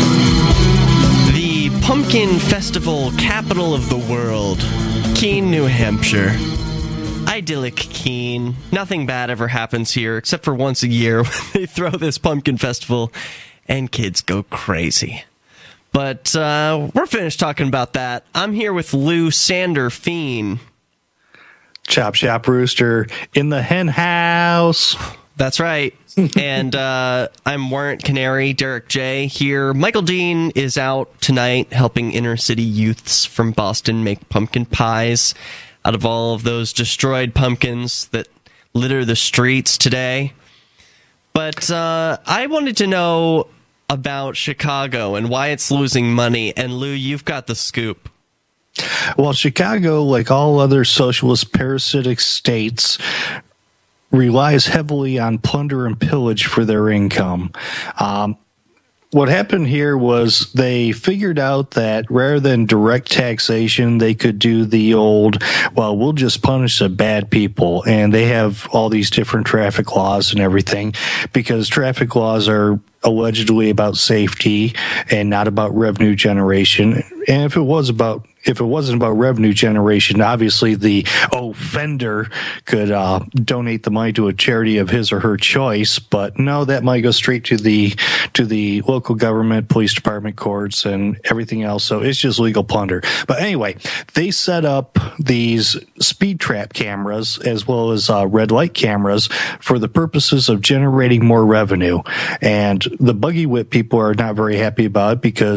the Pumpkin Festival capital of the world, Keene, New Hampshire. Idyllic Keene. Nothing bad ever happens here, except for once a year when they throw this pumpkin festival and kids go crazy. But we're finished talking about that. I'm here with Lou Sander Fiend. Chop Shop Rooster in the hen house. That's right. And I'm Warrant Canary, Derek J. here. Michael Dean is out tonight helping inner city youths from Boston make pumpkin pies out of all of those destroyed pumpkins that litter the streets today. But I wanted to know about Chicago and why it's losing money. And Lou, you've got the scoop. Well, Chicago, like all other socialist parasitic states, relies heavily on plunder and pillage for their income. What happened here was they figured out that rather than direct taxation, they could do the old, well, we'll just punish the bad people. And they have all these different traffic laws and everything because traffic laws are allegedly about safety and not about revenue generation. And if it wasn't about revenue generation, obviously the offender could donate the money to a charity of his or her choice. But no, that money goes straight to the local government, police department, courts, and everything else. So it's just legal plunder. But anyway, they set up these speed trap cameras as well as red light cameras for the purposes of generating more revenue. And the buggy whip people are not very happy about it because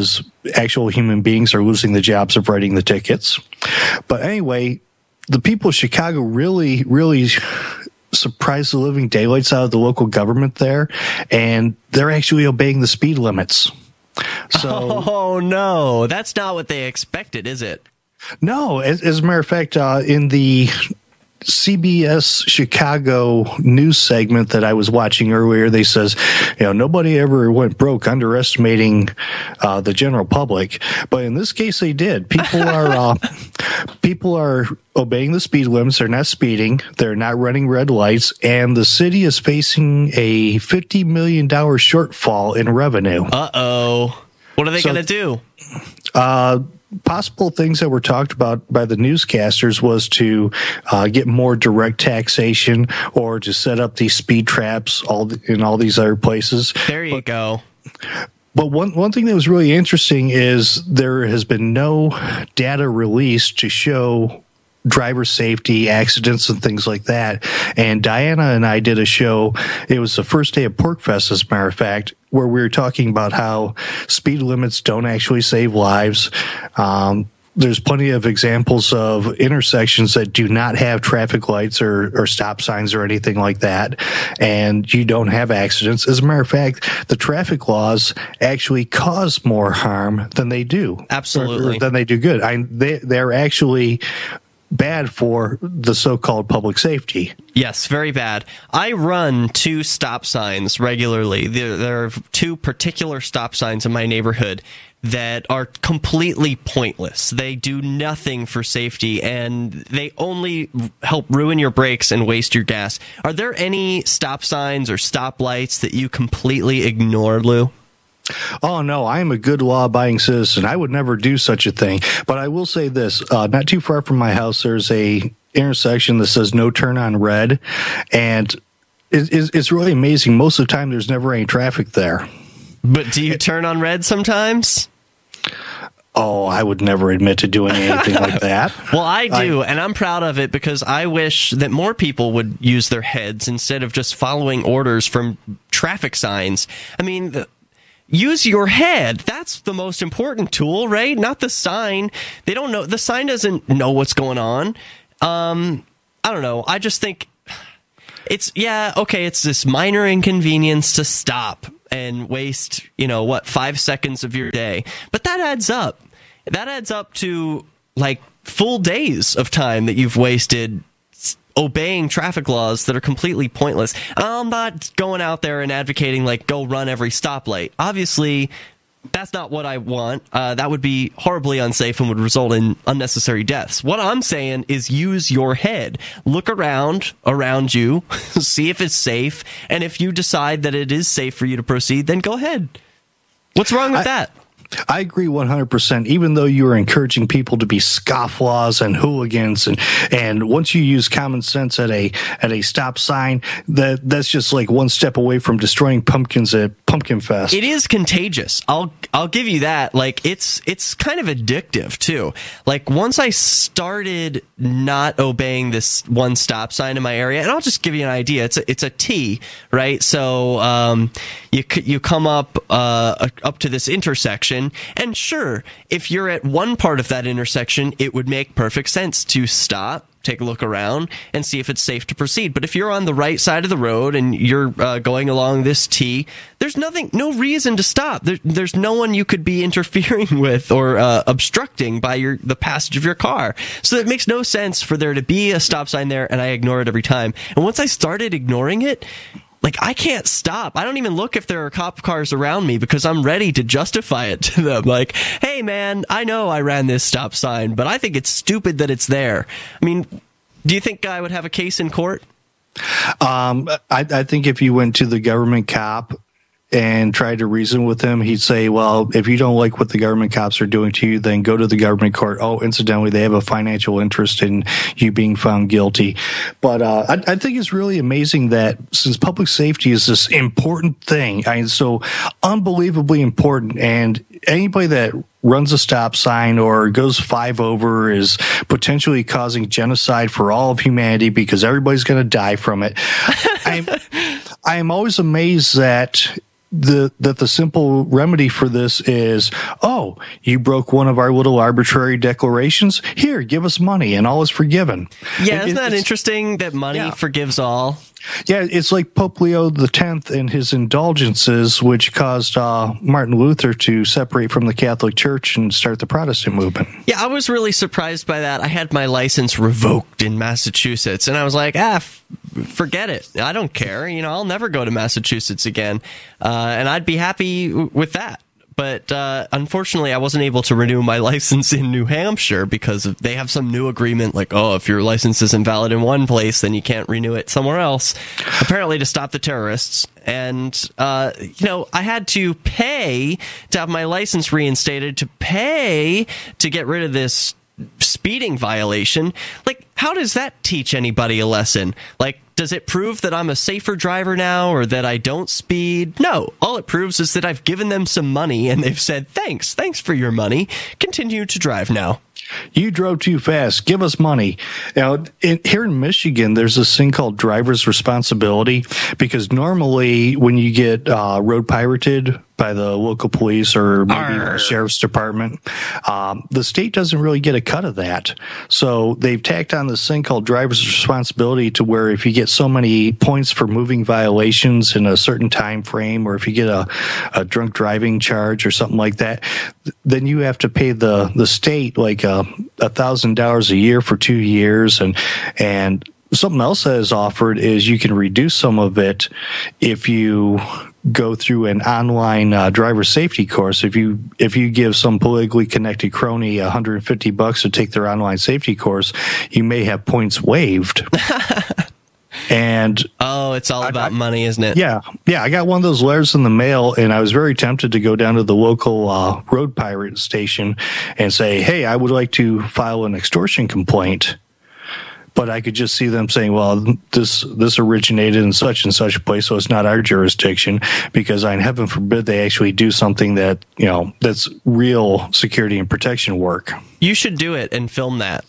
actual human beings are losing the jobs of writing the tickets. But anyway, the people of Chicago really, really surprised the living daylights out of the local government there, and they're actually obeying the speed limits. So, oh no, that's not what they expected, is it? No, as a matter of fact, in the CBS Chicago news segment that I was watching earlier, they says, nobody ever went broke underestimating the general public, but in this case they did. People are obeying the speed limits. They're not speeding. They're not running red lights, and the city is facing a $50 million shortfall in revenue. Uh-oh. What are they going to do? Possible things that were talked about by the newscasters was to get more direct taxation, or to set up these speed traps in all these other places. There you go. But one thing that was really interesting is there has been no data released to show driver safety, accidents, and things like that. And Diana and I did a show. It was the first day of PorcFest, as a matter of fact, where we were talking about how speed limits don't actually save lives. There's plenty of examples of intersections that do not have traffic lights or stop signs or anything like that, and you don't have accidents. As a matter of fact, the traffic laws actually cause more harm than they do. Absolutely. Or than they do good. They're actually bad for the so-called public safety. Yes, very bad. I run 2 stop signs regularly. There are 2 particular stop signs in my neighborhood that are completely pointless. They do nothing for safety, and they only help ruin your brakes and waste your gas. Are there any stop signs or stoplights that you completely ignore, Lou? Oh, no, I am a good law-abiding citizen. I would never do such a thing. But I will say this, not too far from my house, there's a intersection that says no turn on red, and it's really amazing. Most of the time, there's never any traffic there. But do you turn on red sometimes? Oh, I would never admit to doing anything like that. Well, I do, and I'm proud of it because I wish that more people would use their heads instead of just following orders from traffic signs. I mean, use your head. That's the most important tool, right? Not the sign. They don't know. The sign doesn't know what's going on. I don't know. I just think it's this minor inconvenience to stop and waste, 5 seconds of your day. But that adds up. That adds up to like full days of time that you've wasted obeying traffic laws that are completely pointless. I'm not going out there and advocating like go run every stoplight. Obviously, that's not what I want. That would be horribly unsafe and would result in unnecessary deaths. What I'm saying is use your head. Look around you, see if it's safe, and if you decide that it is safe for you to proceed, then go ahead. What's wrong with that? I agree 100%, even though you are encouraging people to be scofflaws and hooligans, and once you use common sense at a stop sign, that's just like one step away from destroying pumpkins at Pumpkin Fest. It is contagious. I'll give you that. Like it's kind of addictive too. Like once I started not obeying this one stop sign in my area, and I'll just give you an idea. It's a T, right? So you come up to this intersection. And sure, if you're at one part of that intersection, it would make perfect sense to stop, take a look around, and see if it's safe to proceed. But if you're on the right side of the road and you're going along this T, there's no reason to stop. There's no one you could be interfering with or obstructing by the passage of your car. So it makes no sense for there to be a stop sign there, and I ignore it every time. And once I started ignoring it, like, I can't stop. I don't even look if there are cop cars around me because I'm ready to justify it to them. Like, hey, man, I know I ran this stop sign, but I think it's stupid that it's there. I mean, do you think I would have a case in court? I think if you went to the government cop and tried to reason with him, he'd say, well, if you don't like what the government cops are doing to you, then go to the government court. Oh, incidentally, they have a financial interest in you being found guilty. But I think it's really amazing that since public safety is this important thing, so unbelievably important, and anybody that runs a stop sign or goes 5 over is potentially causing genocide for all of humanity because everybody's going to die from it. I am always amazed that the simple remedy for this is, oh, you broke one of our little arbitrary declarations? Here, give us money, and all is forgiven. Yeah, isn't that interesting that money forgives all? Yeah, it's like Pope Leo X and his indulgences, which caused Martin Luther to separate from the Catholic Church and start the Protestant movement. Yeah, I was really surprised by that. I had my license revoked in Massachusetts, and I was like, forget it. I don't care. I'll never go to Massachusetts again, and I'd be happy with that. But unfortunately, I wasn't able to renew my license in New Hampshire because they have some new agreement like, if your license isn't valid in one place, then you can't renew it somewhere else, apparently to stop the terrorists. And, I had to pay to have my license reinstated, to pay to get rid of this speeding violation. Like, how does that teach anybody a lesson? Like, does it prove that I'm a safer driver now or that I don't speed? No. All it proves is that I've given them some money and they've said, thanks for your money. Continue to drive now. You drove too fast. Give us money. Now, here in Michigan, there's this thing called driver's responsibility, because normally when you get road pirated by the local police or maybe the sheriff's department, the state doesn't really get a cut of that. So they've tacked on this thing called driver's responsibility to where if you get so many points for moving violations in a certain time frame, or if you get a drunk driving charge or something like that, then you have to pay the state like $1,000 a year for 2 years. And something else that is offered is you can reduce some of it if you go through an online driver safety course. If you give some politically connected crony $150 to take their online safety course, you may have points waived. And it's all about money, isn't it? Yeah. I got one of those letters in the mail, and I was very tempted to go down to the local road pirate station and say, hey, I would like to file an extortion complaint. But I could just see them saying, well, this originated in such and such a place, so it's not our jurisdiction, because heaven forbid they actually do something that, that's real security and protection work. You should do it and film that.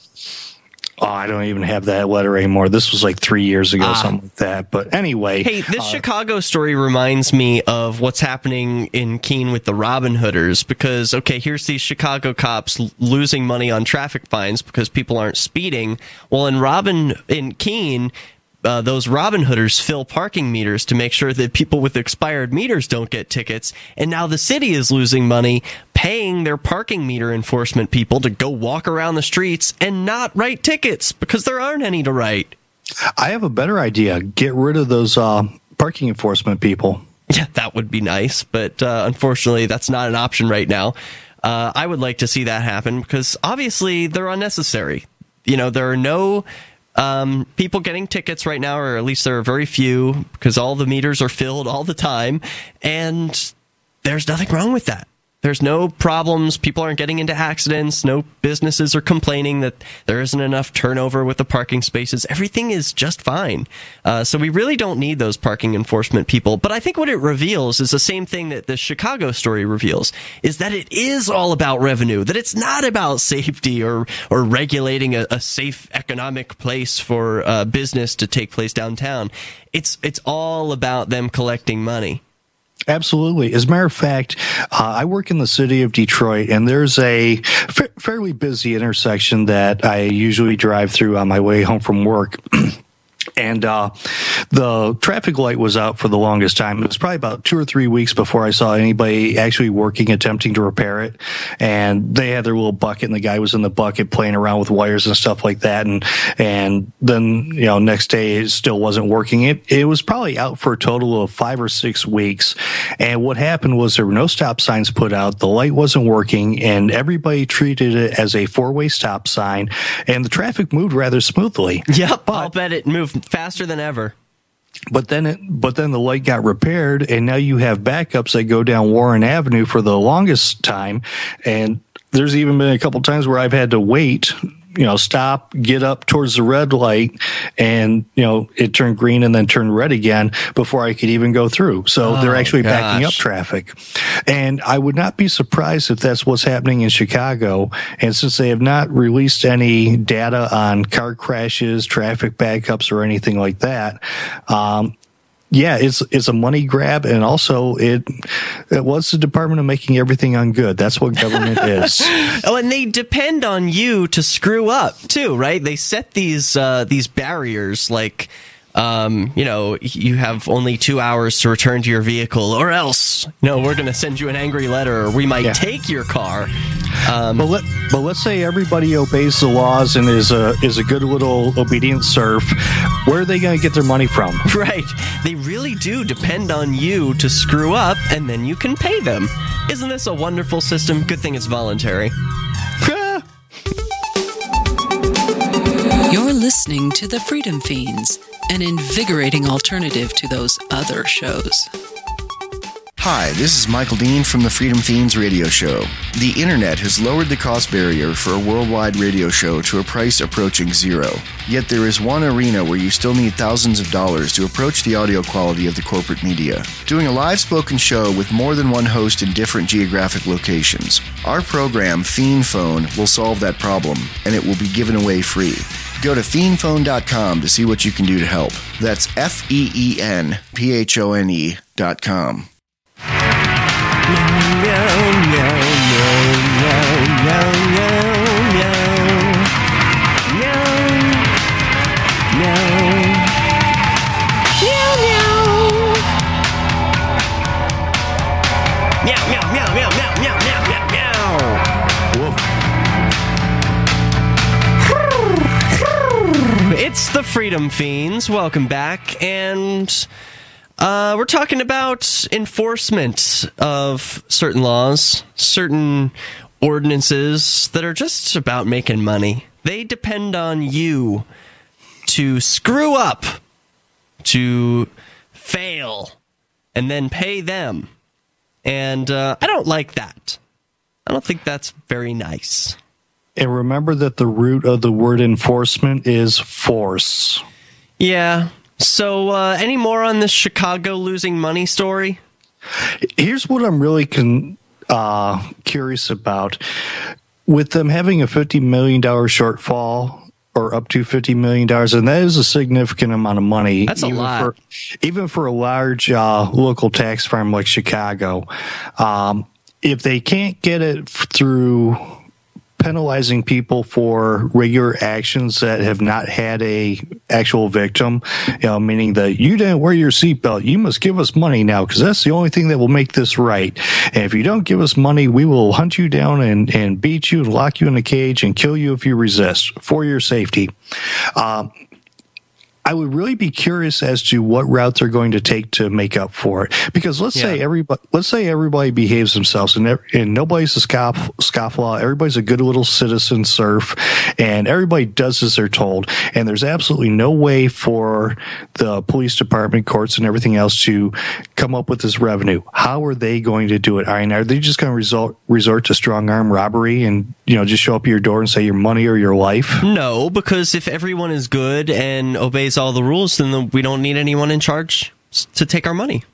Oh, I don't even have that letter anymore. This was like 3 years ago, something like that. But anyway. Hey, this Chicago story reminds me of what's happening in Keene with the Robin Hooders, because, here's these Chicago cops losing money on traffic fines because people aren't speeding. Well, in Keene, those Robin Hooders fill parking meters to make sure that people with expired meters don't get tickets. And now the city is losing money paying their parking meter enforcement people to go walk around the streets and not write tickets because there aren't any to write. I have a better idea. Get rid of those parking enforcement people. Yeah, that would be nice. But unfortunately, that's not an option right now. I would like to see that happen because obviously they're unnecessary. There are no people getting tickets right now, or at least there are very few, because all the meters are filled all the time, and there's nothing wrong with that. There's no problems. People aren't getting into accidents. No businesses are complaining that there isn't enough turnover with the parking spaces. Everything is just fine. So we really don't need those parking enforcement people. But I think what it reveals is the same thing that the Chicago story reveals, is that it is all about revenue, that it's not about safety or regulating a safe economic place for business to take place downtown. It's all about them collecting money. Absolutely. As a matter of fact, I work in the city of Detroit, and there's a fairly busy intersection that I usually drive through on my way home from work. And the traffic light was out for the longest time. It was probably about 2 or 3 weeks before I saw anybody actually working, attempting to repair it. And they had their little bucket, and the guy was in the bucket playing around with wires and stuff like that. And then, next day it still wasn't working. It was probably out for a total of 5 or 6 weeks. And what happened was there were no stop signs put out. The light wasn't working, and everybody treated it as a 4-way stop sign. And the traffic moved rather smoothly. Yep, I'll bet it moved faster than ever. But then the light got repaired, and now you have backups that go down Warren Avenue for the longest time. And there's even been a couple times where I've had to wait, stop, get up towards the red light, and, it turned green and then turned red again before I could even go through. So they're actually backing up traffic. And I would not be surprised if that's what's happening in Chicago. And since they have not released any data on car crashes, traffic backups, or anything like that, yeah, it's a money grab, and also it was the Department of making everything on good. That's what government is. Oh, and they depend on you to screw up too, right? They set these barriers, like, you have only 2 hours to return to your vehicle, or else, we're going to send you an angry letter, or we might take your car. But let's say everybody obeys the laws and is a good little obedient serf. Where are they going to get their money from? Right. They really do depend on you to screw up, and then you can pay them. Isn't this a wonderful system? Good thing it's voluntary. You're listening to The Freedom Fiends, an invigorating alternative to those other shows. Hi, this is Michael Dean from the Freedom Fiends radio show. The internet has lowered the cost barrier for a worldwide radio show to a price approaching zero. Yet there is one arena where you still need thousands of dollars to approach the audio quality of the corporate media. Doing a live spoken show with more than one host in different geographic locations. Our program, Fiend Phone, will solve that problem, and it will be given away free. Go to fiendphone.com to see what you can do to help. That's FEENPHONE.com. It's the Freedom Fiends. Welcome back, and we're talking about enforcement of certain laws, certain ordinances that are just about making money. They depend on you to screw up, to fail, and then pay them. And I don't like that. I don't think that's very nice. And remember that the root of the word enforcement is force. Yeah. So, any more on this Chicago losing money story? Here's what I'm really curious about. With them having a $50 million shortfall, or up to $50 million, and that is a significant amount of money. That's a lot. Even for a large local tax firm like Chicago. If they can't get it through penalizing people for regular actions that have not had a actual victim, meaning that you didn't wear your seatbelt, you must give us money now, because that's the only thing that will make this right. And if you don't give us money, we will hunt you down and beat you, lock you in a cage, and kill you if you resist for your safety. I would really be curious as to what route they're going to take to make up for it. Because let's say everybody behaves themselves, and nobody's a scofflaw. Everybody's a good little citizen serf, and everybody does as they're told. And there's absolutely no way for the police department, courts, and everything else to come up with this revenue. How are they going to do it? I mean, are they just going to resort to strong arm robbery and just show up at your door and say your money or your life? No, because if everyone is good and obeys all the rules, then we don't need anyone in charge to take our money.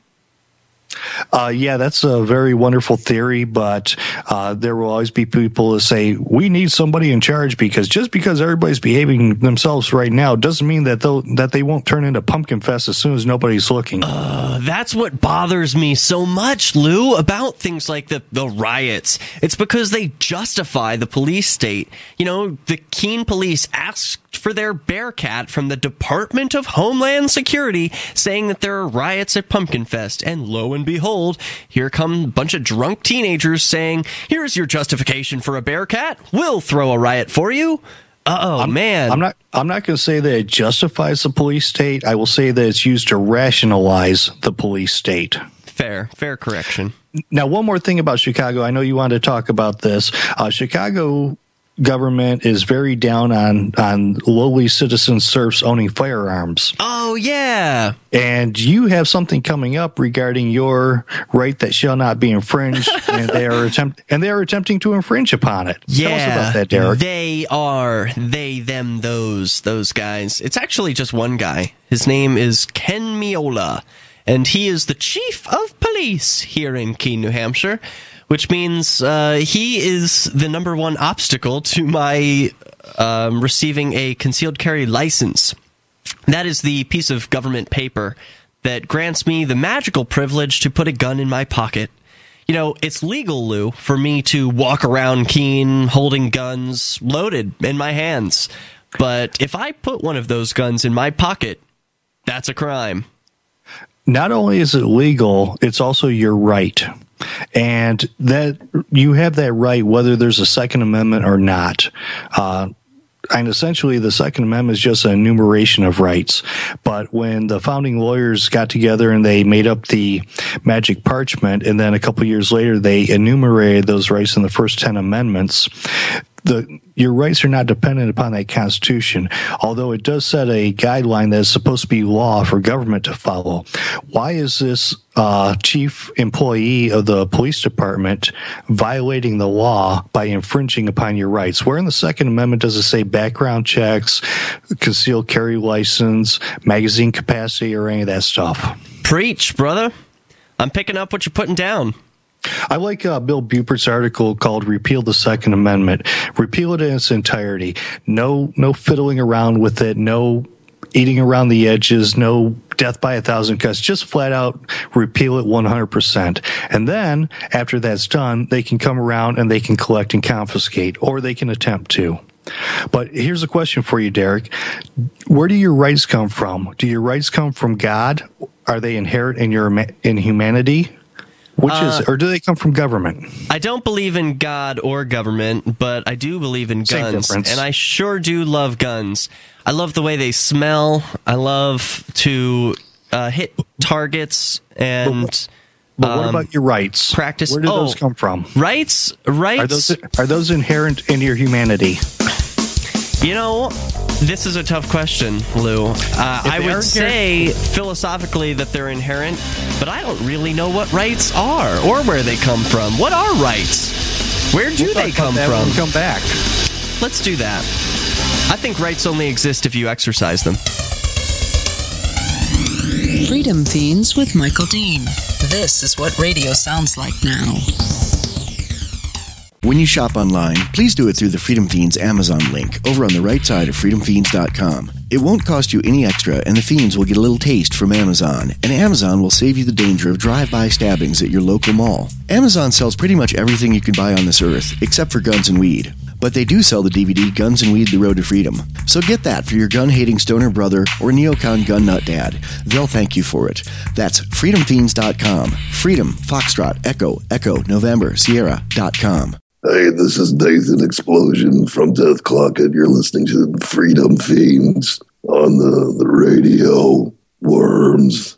Yeah, that's a very wonderful theory, but there will always be people that say we need somebody in charge, because just because everybody's behaving themselves right now doesn't mean that they won't turn into Pumpkin Fest as soon as nobody's looking. That's what bothers me so much, Lou, about things like the riots. It's because they justify the police state. The Keene police asked for their Bearcat from the Department of Homeland Security, saying that there are riots at Pumpkin Fest, and lo and behold, here come a bunch of drunk teenagers saying, here's your justification for a Bearcat, we'll throw a riot for you. Man. I'm not going to say that it justifies the police state. I will say that it's used to rationalize the police state. Fair correction. Now, one more thing about Chicago. I know you wanted to talk about this. Chicago government is very down on lowly citizen serfs owning firearms. Oh, yeah. And you have something coming up regarding your right that shall not be infringed, and they are attempting to infringe upon it. Yeah, tell us about that, Derek. They are them those guys. It's actually just one guy. His name is Ken Miola, and he is the chief of police here in Keene, New Hampshire, which means he is the number one obstacle to my receiving a concealed carry license. That is the piece of government paper that grants me the magical privilege to put a gun in my pocket. You know, it's legal, Lou, for me to walk around Keene holding guns loaded in my hands. But if I put one of those guns in my pocket, that's a crime. Not only is it legal, it's also your right. And that you have that right whether there's a Second Amendment or not. And essentially, the Second Amendment is just an enumeration of rights. But when the founding lawyers got together and they made up the magic parchment, and then a couple years later they enumerated those rights in the first 10 amendments, your rights are not dependent upon that Constitution, although it does set a guideline that is supposed to be law for government to follow. Why is this chief employee of the police department violating the law by infringing upon your rights? Where in the Second Amendment does it say background checks, concealed carry license, magazine capacity, or any of that stuff? Preach, brother. I'm picking up what you're putting down. I like Bill Bupert's article called Repeal the Second Amendment. Repeal it in its entirety. No fiddling around with it. No eating around the edges. No death by 1,000 cuts. Just flat out repeal it 100%. And then, after that's done, they can come around and they can collect and confiscate, or they can attempt to. But here's a question for you, Derek. Where do your rights come from? Do your rights come from God? Are they inherent in humanity? Or do they come from government? I don't believe in God or government, but I do believe in guns. And I sure do love guns. I love the way they smell. I love to hit targets and... But what about your rights? Practice. Where do those come from? Rights? Are those inherent in your humanity? You know, this is a tough question, Lou. I would say philosophically that they're inherent, but I don't really know what rights are or where they come from. What are rights? Where do they come from? When we come back. Let's do that. I think rights only exist if you exercise them. Freedom Fiends with Michael Dean. This is what radio sounds like now. When you shop online, please do it through the Freedom Fiends Amazon link over on the right side of freedomfiends.com. It won't cost you any extra, and the Fiends will get a little taste from Amazon, and Amazon will save you the danger of drive-by stabbings at your local mall. Amazon sells pretty much everything you can buy on this earth, except for guns and weed. But they do sell the DVD Guns and Weed, The Road to Freedom. So get that for your gun-hating stoner brother or neocon gun nut dad. They'll thank you for it. That's freedomfiends.com. Freedom, Foxtrot, Echo, November, Sierra.com. Hey, this is Nathan Explosion from Death Clock, and you're listening to Freedom Fiends on the radio. Worms.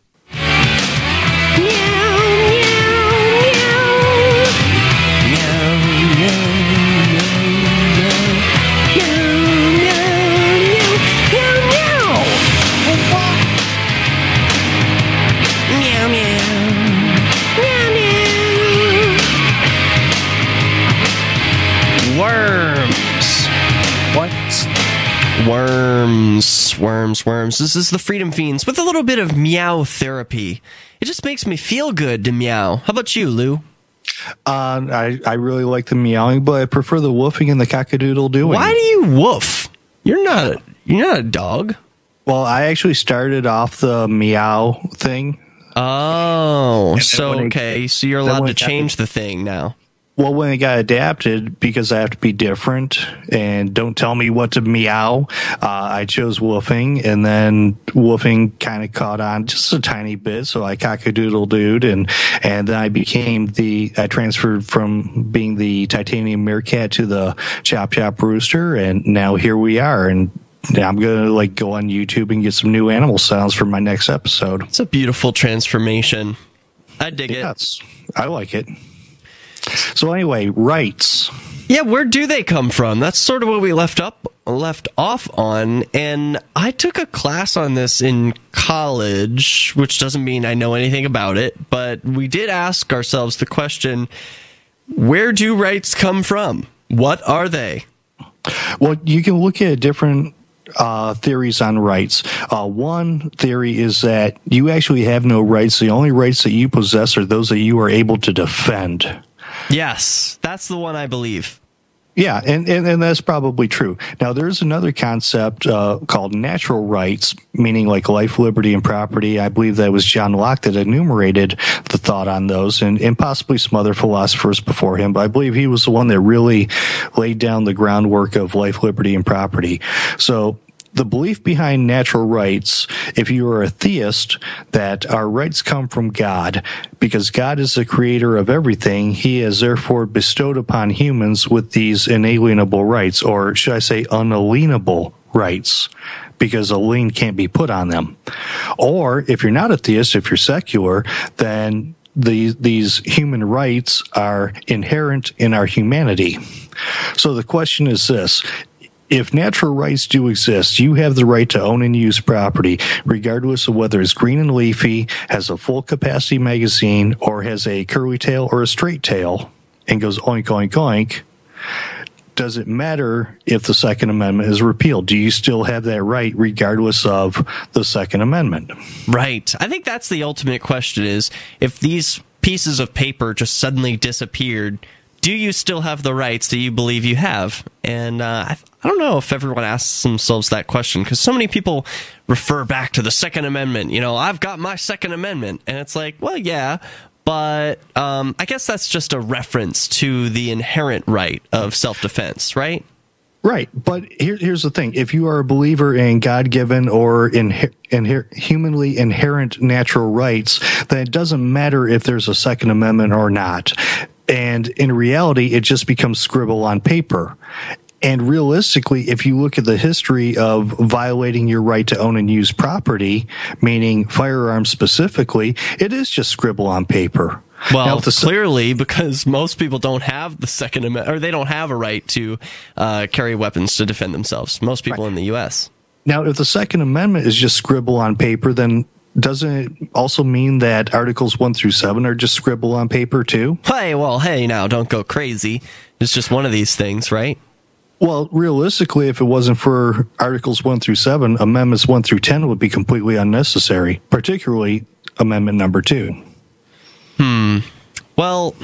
Worms. This is the Freedom Fiends with a little bit of meow therapy. It just makes me feel good to meow. How about you, Lou? I really like the meowing, but I prefer the woofing and the cockadoodle doing. Why do you woof? You're not a dog. Well, I actually started off the meow thing. Oh, so okay. So you're allowed to change the thing now. Well, when it got adapted, because I have to be different and don't tell me what to meow, I chose woofing, and then woofing kind of caught on just a tiny bit, so I cockadoodle-dooed, and then I transferred from being the titanium meerkat to the chop chop rooster, and now here we are, and I'm going to go on YouTube and get some new animal sounds for my next episode. It's a beautiful transformation. I dig it. Yes, I like it. So anyway, rights. Yeah, where do they come from? That's sort of what we left off on. And I took a class on this in college, which doesn't mean I know anything about it. But we did ask ourselves the question, where do rights come from? What are they? Well, you can look at different theories on rights. One theory is that you actually have no rights. The only rights that you possess are those that you are able to defend. Yes, that's the one I believe. Yeah, and that's probably true. Now, there's another concept called natural rights, meaning like life, liberty, and property. I believe that was John Locke that enumerated the thought on those, and possibly some other philosophers before him, but I believe he was the one that really laid down the groundwork of life, liberty, and property. So the belief behind natural rights, if you are a theist, that our rights come from God, because God is the creator of everything, he has therefore bestowed upon humans with these inalienable rights, or should I say unalienable rights, because a lien can't be put on them. Or if you're not a theist, if you're secular, then these human rights are inherent in our humanity. So the question is this: if natural rights do exist, you have the right to own and use property, regardless of whether it's green and leafy, has a full capacity magazine, or has a curly tail or a straight tail, and goes oink, oink, oink. Does it matter if the Second Amendment is repealed? Do you still have that right regardless of the Second Amendment? Right. I think that's the ultimate question, is if these pieces of paper just suddenly disappeared, do you still have the rights that you believe you have? And I don't know if everyone asks themselves that question, because so many people refer back to the Second Amendment. You know, I've got my Second Amendment. And it's like, well, yeah, but I guess that's just a reference to the inherent right of self-defense, right? Right. But here's the thing. If you are a believer in God-given or humanly inherent natural rights, then it doesn't matter if there's a Second Amendment or not. And in reality, it just becomes scribble on paper. And realistically, if you look at the history of violating your right to own and use property, meaning firearms specifically, it is just scribble on paper. Well, clearly, because most people don't have the Second Amendment, or they don't have a right to carry weapons to defend themselves. Most people in the U.S. Now, if the Second Amendment is just scribble on paper, then doesn't it also mean that Articles 1 through 7 are just scribble on paper too? Hey, now, don't go crazy. It's just one of these things, right? Well, realistically, if it wasn't for Articles 1 through 7, Amendments 1 through 10 would be completely unnecessary, particularly Amendment number 2. Well,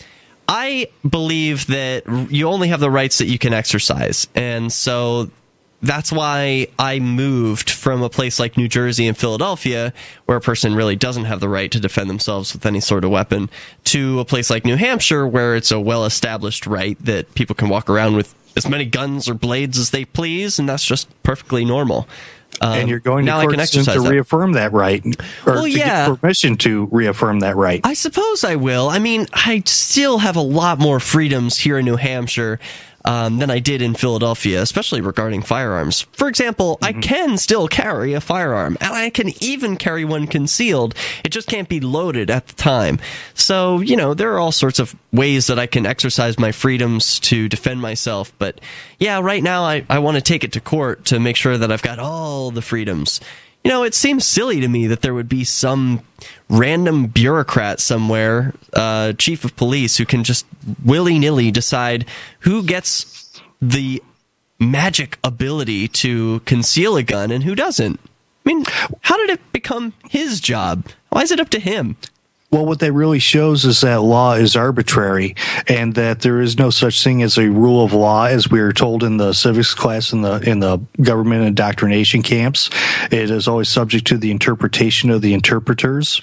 I believe that you only have the rights that you can exercise, and so that's why I moved from a place like New Jersey and Philadelphia, where a person really doesn't have the right to defend themselves with any sort of weapon, to a place like New Hampshire, where it's a well-established right that people can walk around with as many guns or blades as they please, and that's just perfectly normal. And you're going to court soon to reaffirm that right, or get permission to reaffirm that right. I suppose I will. I mean, I still have a lot more freedoms here in New Hampshire than I did in Philadelphia, especially regarding firearms. For example, I can still carry a firearm, and I can even carry one concealed. It just can't be loaded at the time. So, you know, there are all sorts of ways that I can exercise my freedoms to defend myself. But, yeah, right now I want to take it to court to make sure that I've got all the freedoms. You know, it seems silly to me that there would be some random bureaucrat somewhere, chief of police, who can just willy-nilly decide who gets the magic ability to conceal a gun and who doesn't. I mean, how did it become his job? Why is it up to him? Well, what that really shows is that law is arbitrary, and that there is no such thing as a rule of law, as we were told in the civics class in the government indoctrination camps. It is always subject to the interpretation of the interpreters,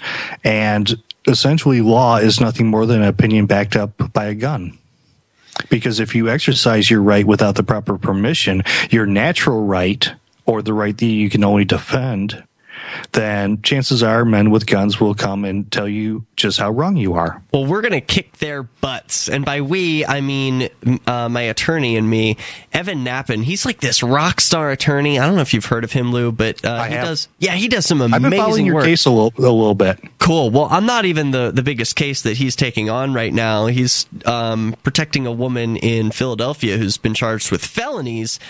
and essentially law is nothing more than an opinion backed up by a gun. Because if you exercise your right without the proper permission, your natural right, or the right that you can only defend, then chances are men with guns will come and tell you just how wrong you are. Well, we're going to kick their butts. And by we, I mean my attorney and me, Evan Knappen. He's like this rock star attorney. I don't know if you've heard of him, Lou, but he does some amazing work. I've been following your case a little bit. Cool. Well, I'm not even the biggest case that he's taking on right now. He's protecting a woman in Philadelphia who's been charged with felonies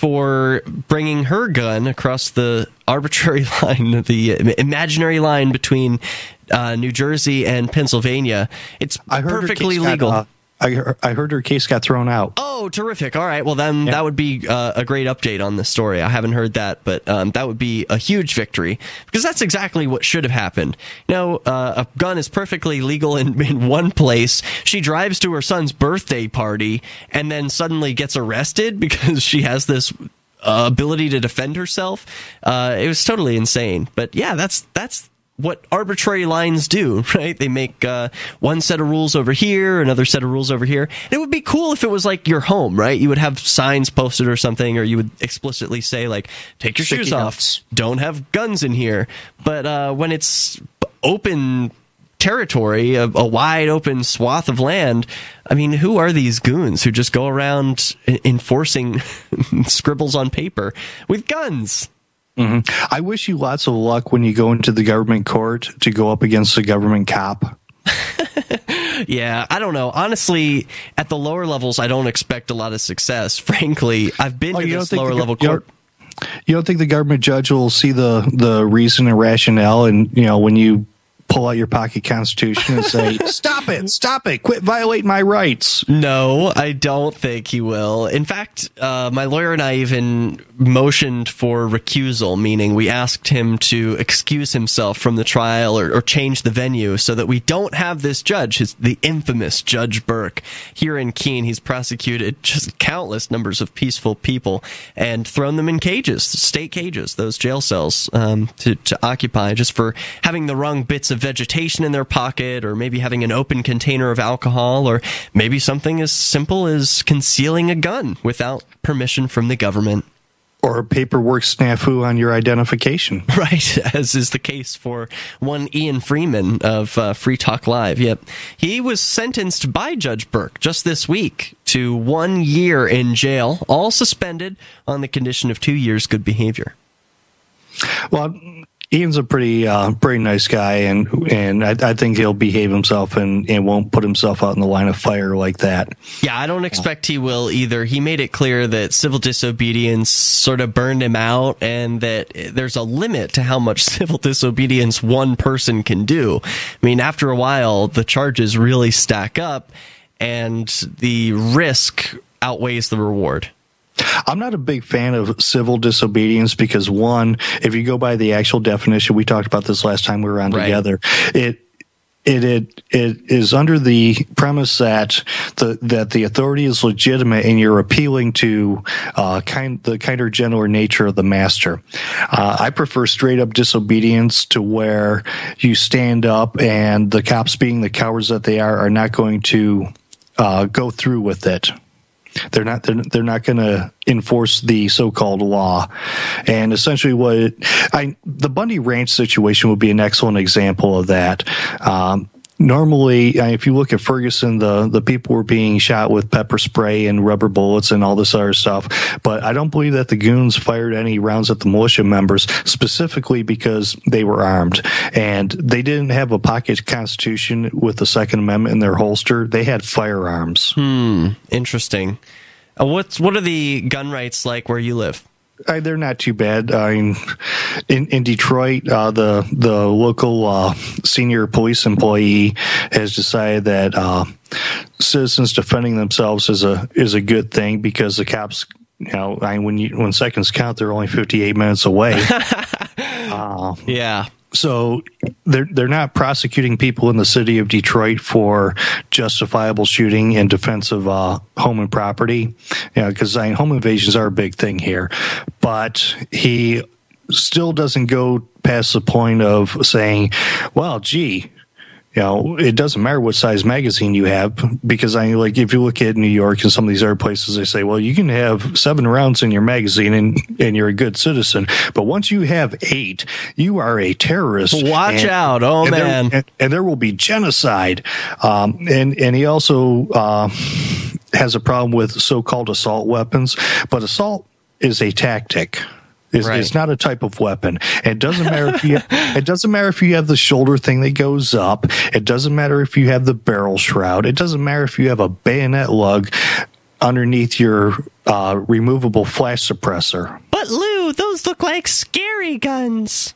for bringing her gun across the arbitrary line, the imaginary line between New Jersey and Pennsylvania. It's perfectly legal. I heard her case got thrown out. Oh, terrific. All right. Well, then that would be a great update on this story. I haven't heard that, but that would be a huge victory because that's exactly what should have happened. A gun is perfectly legal in one place. She drives to her son's birthday party and then suddenly gets arrested because she has this ability to defend herself. It was totally insane. But yeah, that's what arbitrary lines do, right? They make one set of rules over here, another set of rules over here. And it would be cool if it was like your home, right? You would have signs posted or something, or you would explicitly say, like, take your shoes off, don't have guns in here. But when it's open territory, a wide open swath of land, I mean, who are these goons who just go around enforcing scribbles on paper with guns? Mm-hmm. I wish you lots of luck when you go into the government court to go up against a government cop. Yeah, I don't know. Honestly, at the lower levels, I don't expect a lot of success. Frankly, I've been to this lower level court. You don't think the government judge will see the reason and rationale, and when you pull out your pocket constitution and say, stop it, quit violating my rights? No, I don't think he will. In fact, my lawyer and I even motioned for recusal, meaning we asked him to excuse himself from the trial or change the venue so that we don't have this judge, the infamous Judge Burke. Here in Keene, he's prosecuted just countless numbers of peaceful people and thrown them in cages, state cages, those jail cells to occupy just for having the wrong bits of vegetation in their pocket, or maybe having an open container of alcohol, or maybe something as simple as concealing a gun without permission from the government. Or a paperwork snafu on your identification. Right, as is the case for one Ian Freeman of Free Talk Live. Yep. He was sentenced by Judge Burke just this week to 1 year in jail, all suspended on the condition of 2 years good behavior. Well, Ian's a pretty nice guy, and I think he'll behave himself and won't put himself out in the line of fire like that. Yeah, I don't expect he will either. He made it clear that civil disobedience sort of burned him out, and that there's a limit to how much civil disobedience one person can do. I mean, after a while, the charges really stack up, and the risk outweighs the reward. I'm not a big fan of civil disobedience because, one, if you go by the actual definition, we talked about this last time we were on together, it is under the premise that the authority is legitimate and you're appealing to the kinder, gentler nature of the master. I prefer straight up disobedience to where you stand up and the cops, being the cowards that they are not going to go through with it. They're not going to enforce the so-called law. And essentially the Bundy Ranch situation would be an excellent example of that. Normally, if you look at Ferguson, the people were being shot with pepper spray and rubber bullets and all this other stuff. But I don't believe that the goons fired any rounds at the militia members, specifically because they were armed. And they didn't have a pocket constitution with the Second Amendment in their holster. They had firearms. Interesting. What are the gun rights like where you live? They're not too bad. I mean, in Detroit, the local senior police employee has decided that citizens defending themselves is a good thing because the cops, when seconds count, they're only 58 minutes away. Yeah. So they're not prosecuting people in the city of Detroit for justifiable shooting in defense of home and property, because home invasions are a big thing here. But he still doesn't go past the point of saying, well, gee, it doesn't matter what size magazine you have, because if you look at New York and some of these other places, they say, well, you can have 7 rounds in your magazine and you're a good citizen. But once you have 8, you are a terrorist. Watch out. Oh, man. And there will be genocide. And he also has a problem with so-called assault weapons. But assault is a tactic. It's not a type of weapon. It doesn't matter if you have the shoulder thing that goes up. It doesn't matter if you have the barrel shroud. It doesn't matter if you have a bayonet lug underneath your removable flash suppressor. But Lou, those look like scary guns.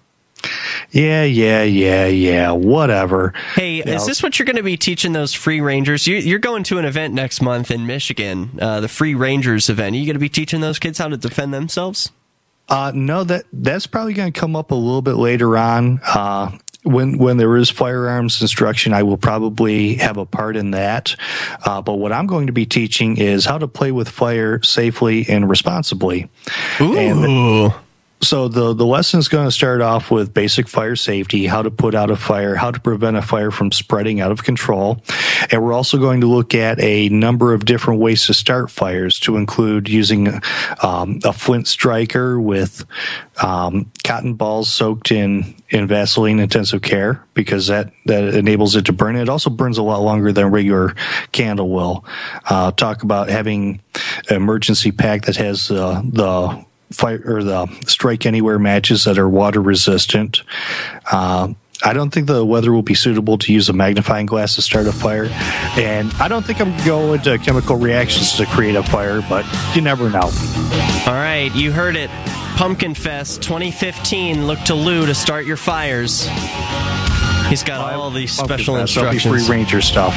Yeah. Whatever. Hey, is this what you're going to be teaching those Free Rangers? You're going to an event next month in Michigan, the Free Rangers event. Are you going to be teaching those kids how to defend themselves? No, that's probably going to come up a little bit later on. When there is firearms instruction, I will probably have a part in that. But what I'm going to be teaching is how to play with fire safely and responsibly. Ooh. So the lesson is going to start off with basic fire safety, how to put out a fire, how to prevent a fire from spreading out of control. And we're also going to look at a number of different ways to start fires, to include using a flint striker with cotton balls soaked in Vaseline intensive care, because that enables it to burn. It also burns a lot longer than a regular candle will. Talk about having an emergency pack that has the fire or the strike anywhere matches that are water resistant. I don't think the weather will be suitable to use a magnifying glass to start a fire, and I don't think I'm going to go into chemical reactions to create a fire, but you never know. All right, you heard it. Pumpkin Fest 2015. Look to Lou to start your fires. He's got all these special instructions. Free Ranger stuff.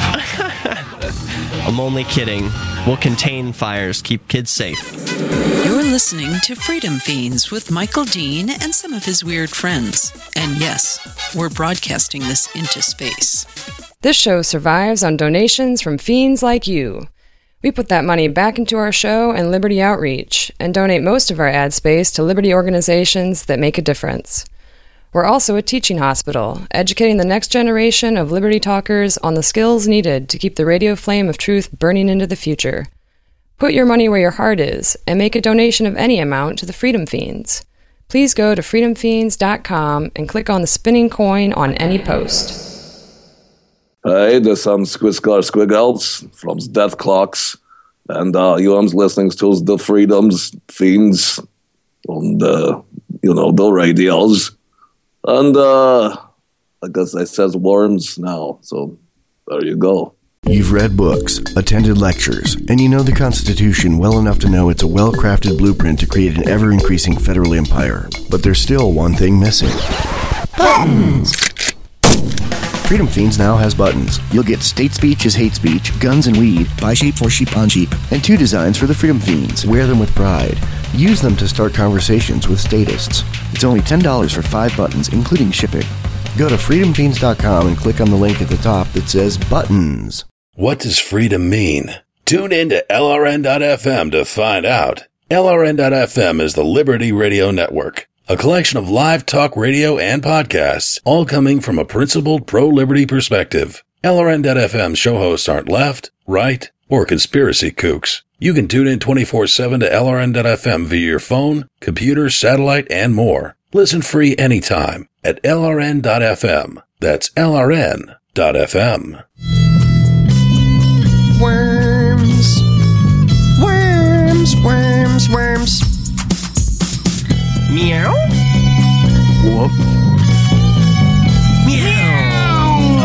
I'm only kidding. We'll contain fires. Keep kids safe. You're listening to Freedom Fiends with Michael Dean and some of his weird friends. And yes, we're broadcasting this into space. This show survives on donations from fiends like you. We put that money back into our show and Liberty Outreach, and donate most of our ad space to Liberty organizations that make a difference. We're also a teaching hospital, educating the next generation of Liberty talkers on the skills needed to keep the radio flame of truth burning into the future. Put your money where your heart is, and make a donation of any amount to the Freedom Fiends. Please go to freedomfiends.com and click on the spinning coin on any post. Hey, there's some Squiggles from Death Clocks, and you're listening to the Freedom Fiends on the radios. And I guess it says worms now, so there you go. You've read books, attended lectures, and you know the Constitution well enough to know it's a well-crafted blueprint to create an ever-increasing federal empire. But there's still one thing missing. Buttons! Freedom Fiends now has buttons. You'll get state speech is hate speech, guns and weed, buy sheep for sheep on sheep, and 2 designs for the Freedom Fiends. Wear them with pride. Use them to start conversations with statists. It's only $10 for 5 buttons, including shipping. Go to freedomfiends.com and click on the link at the top that says buttons. What does freedom mean? Tune in to LRN.FM to find out. LRN.FM is the Liberty Radio Network, a collection of live talk radio and podcasts, all coming from a principled pro-liberty perspective. LRN.FM show hosts aren't left, right, or conspiracy kooks. You can tune in 24/7 to LRN.FM via your phone, computer, satellite, and more. Listen free anytime at LRN.FM. That's LRN.FM. Worms. Worms, worms, worms. Meow. Woof. Meow.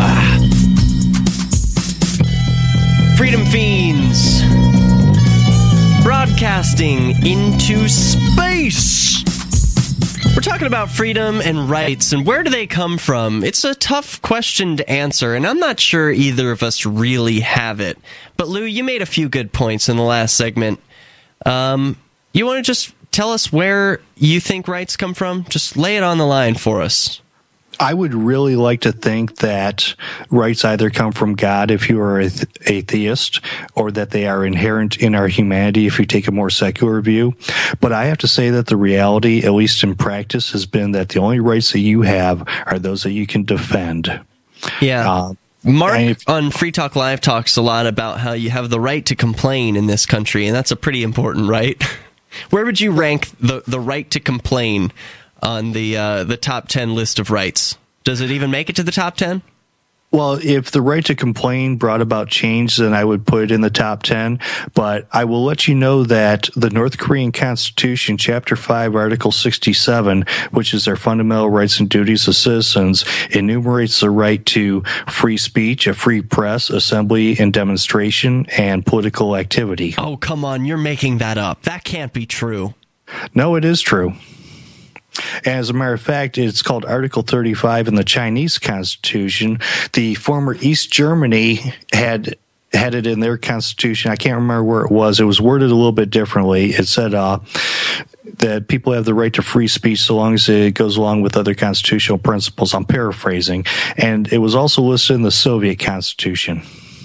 Freedom Fiends. Broadcasting into space. We're talking about freedom and rights, and where do they come from? It's a tough question to answer, and I'm not sure either of us really have it. But Lou, you made a few good points in the last segment. You want to just tell us where you think rights come from? Just lay it on the line for us. I would really like to think that rights either come from God if you are a theist, or that they are inherent in our humanity if you take a more secular view. But I have to say that the reality, at least in practice, has been that the only rights that you have are those that you can defend. Yeah. Mark on Free Talk Live talks a lot about how you have the right to complain in this country, and that's a pretty important right. Where would you rank the right to complain on the top 10 list of rights? Does it even make it to the top 10? Well, if the right to complain brought about change, then I would put it in the top 10. But I will let you know that the North Korean Constitution, Chapter 5, Article 67, which is their fundamental rights and duties of citizens, enumerates the right to free speech, a free press, assembly and demonstration, and political activity. Oh, come on. You're making that up. That can't be true. No, it is true. As a matter of fact, it's called Article 35 in the Chinese Constitution. The former East Germany had it in their constitution. I can't remember where it was. It was worded a little bit differently. It said that people have the right to free speech so long as it goes along with other constitutional principles. I'm paraphrasing. And it was also listed in the Soviet Constitution.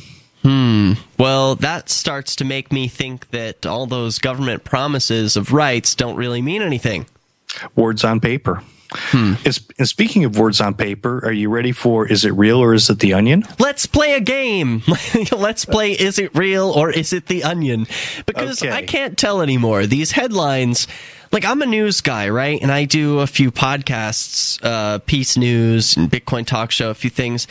Well, that starts to make me think that all those government promises of rights don't really mean anything. Words on paper. And speaking of words on paper, are you ready for Is It Real or Is It the Onion? Let's play a game. Let's play Is It Real or Is It the Onion? Because I can't tell anymore. These headlines, like I'm a news guy, right? And I do a few podcasts, Peace News and Bitcoin Talk Show, a few things.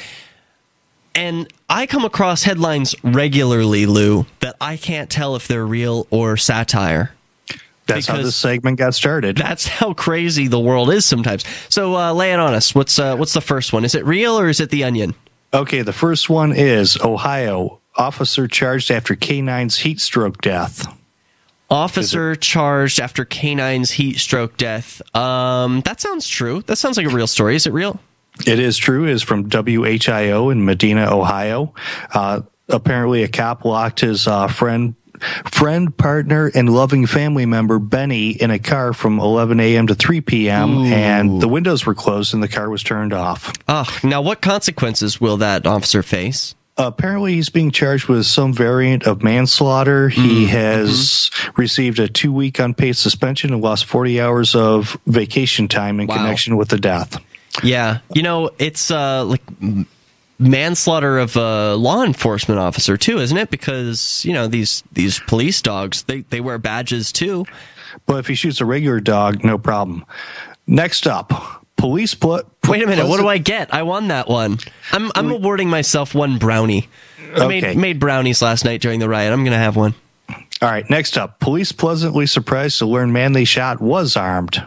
And I come across headlines regularly, Lou, that I can't tell if they're real or satire. That's how this segment got started. That's how crazy the world is sometimes. So lay it on us. What's the first one? Is it real or is it the Onion? Okay, the first one is Ohio. Officer charged after K9's heat stroke death. Officer charged after K9's heat stroke death. That sounds true. That sounds like a real story. Is it real? It is true. It is from WHIO in Medina, Ohio. Apparently, a cop locked his friend, partner, and loving family member, Benny, in a car from 11 a.m. to 3 p.m., and the windows were closed and the car was turned off. Now what consequences will that officer face? Apparently, he's being charged with some variant of manslaughter. He has received a 2-week unpaid suspension and lost 40 hours of vacation time in connection with the death. Yeah. It's like manslaughter of a law enforcement officer too, isn't it? Because these police dogs, they wear badges too. But if he shoots a regular dog, no problem. Next up, police wait a minute, what do I get? I won that one. I'm awarding myself one brownie. I made brownies last night during the riot. I'm gonna have one. All right, next up, police pleasantly surprised to learn man they shot was armed.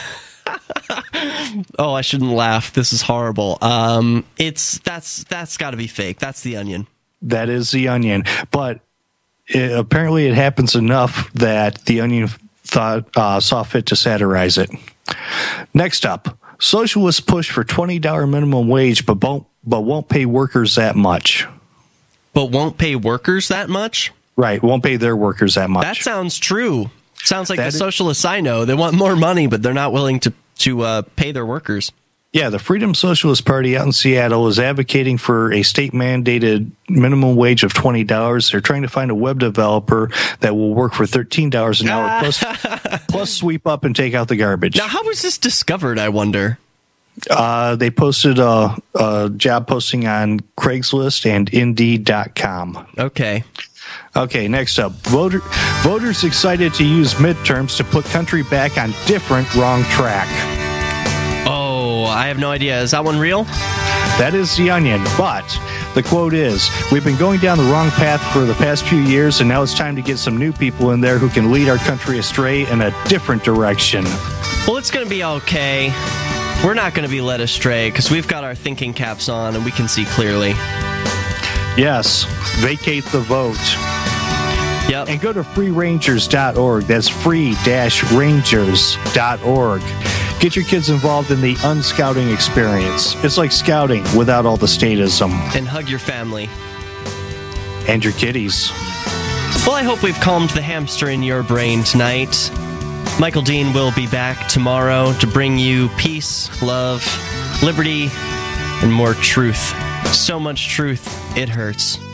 Oh, I shouldn't laugh. This is horrible. That's got to be fake. That's the Onion. That is the Onion. But apparently, it happens enough that the Onion saw fit to satirize it. Next up, socialists push for $20 minimum wage, but won't pay workers that much. But won't pay workers that much? Right, won't pay their workers that much. That sounds true. Sounds like the socialists I know. They want more money, but they're not willing to pay their workers. Yeah, the Freedom Socialist Party out in Seattle is advocating for a state-mandated minimum wage of $20. They're trying to find a web developer that will work for $13 an hour, plus sweep up and take out the garbage. Now, how was this discovered, I wonder? They posted a job posting on Craigslist and Indeed.com. Okay, next up. Voters excited to use midterms to put country back on different wrong track. Oh, I have no idea. Is that one real? That is the Onion, but the quote is, we've been going down the wrong path for the past few years, and now it's time to get some new people in there who can lead our country astray in a different direction. Well, it's going to be okay. We're not going to be led astray because we've got our thinking caps on and we can see clearly. Yes, vacate the vote. Yep. And go to freerangers.org. That's free-rangers.org. Get your kids involved in the unscouting experience. It's like scouting without all the statism. And hug your family. And your kitties. Well, I hope we've calmed the hamster in your brain tonight. Michael Dean will be back tomorrow to bring you peace, love, liberty, and more truth. So much truth, it hurts.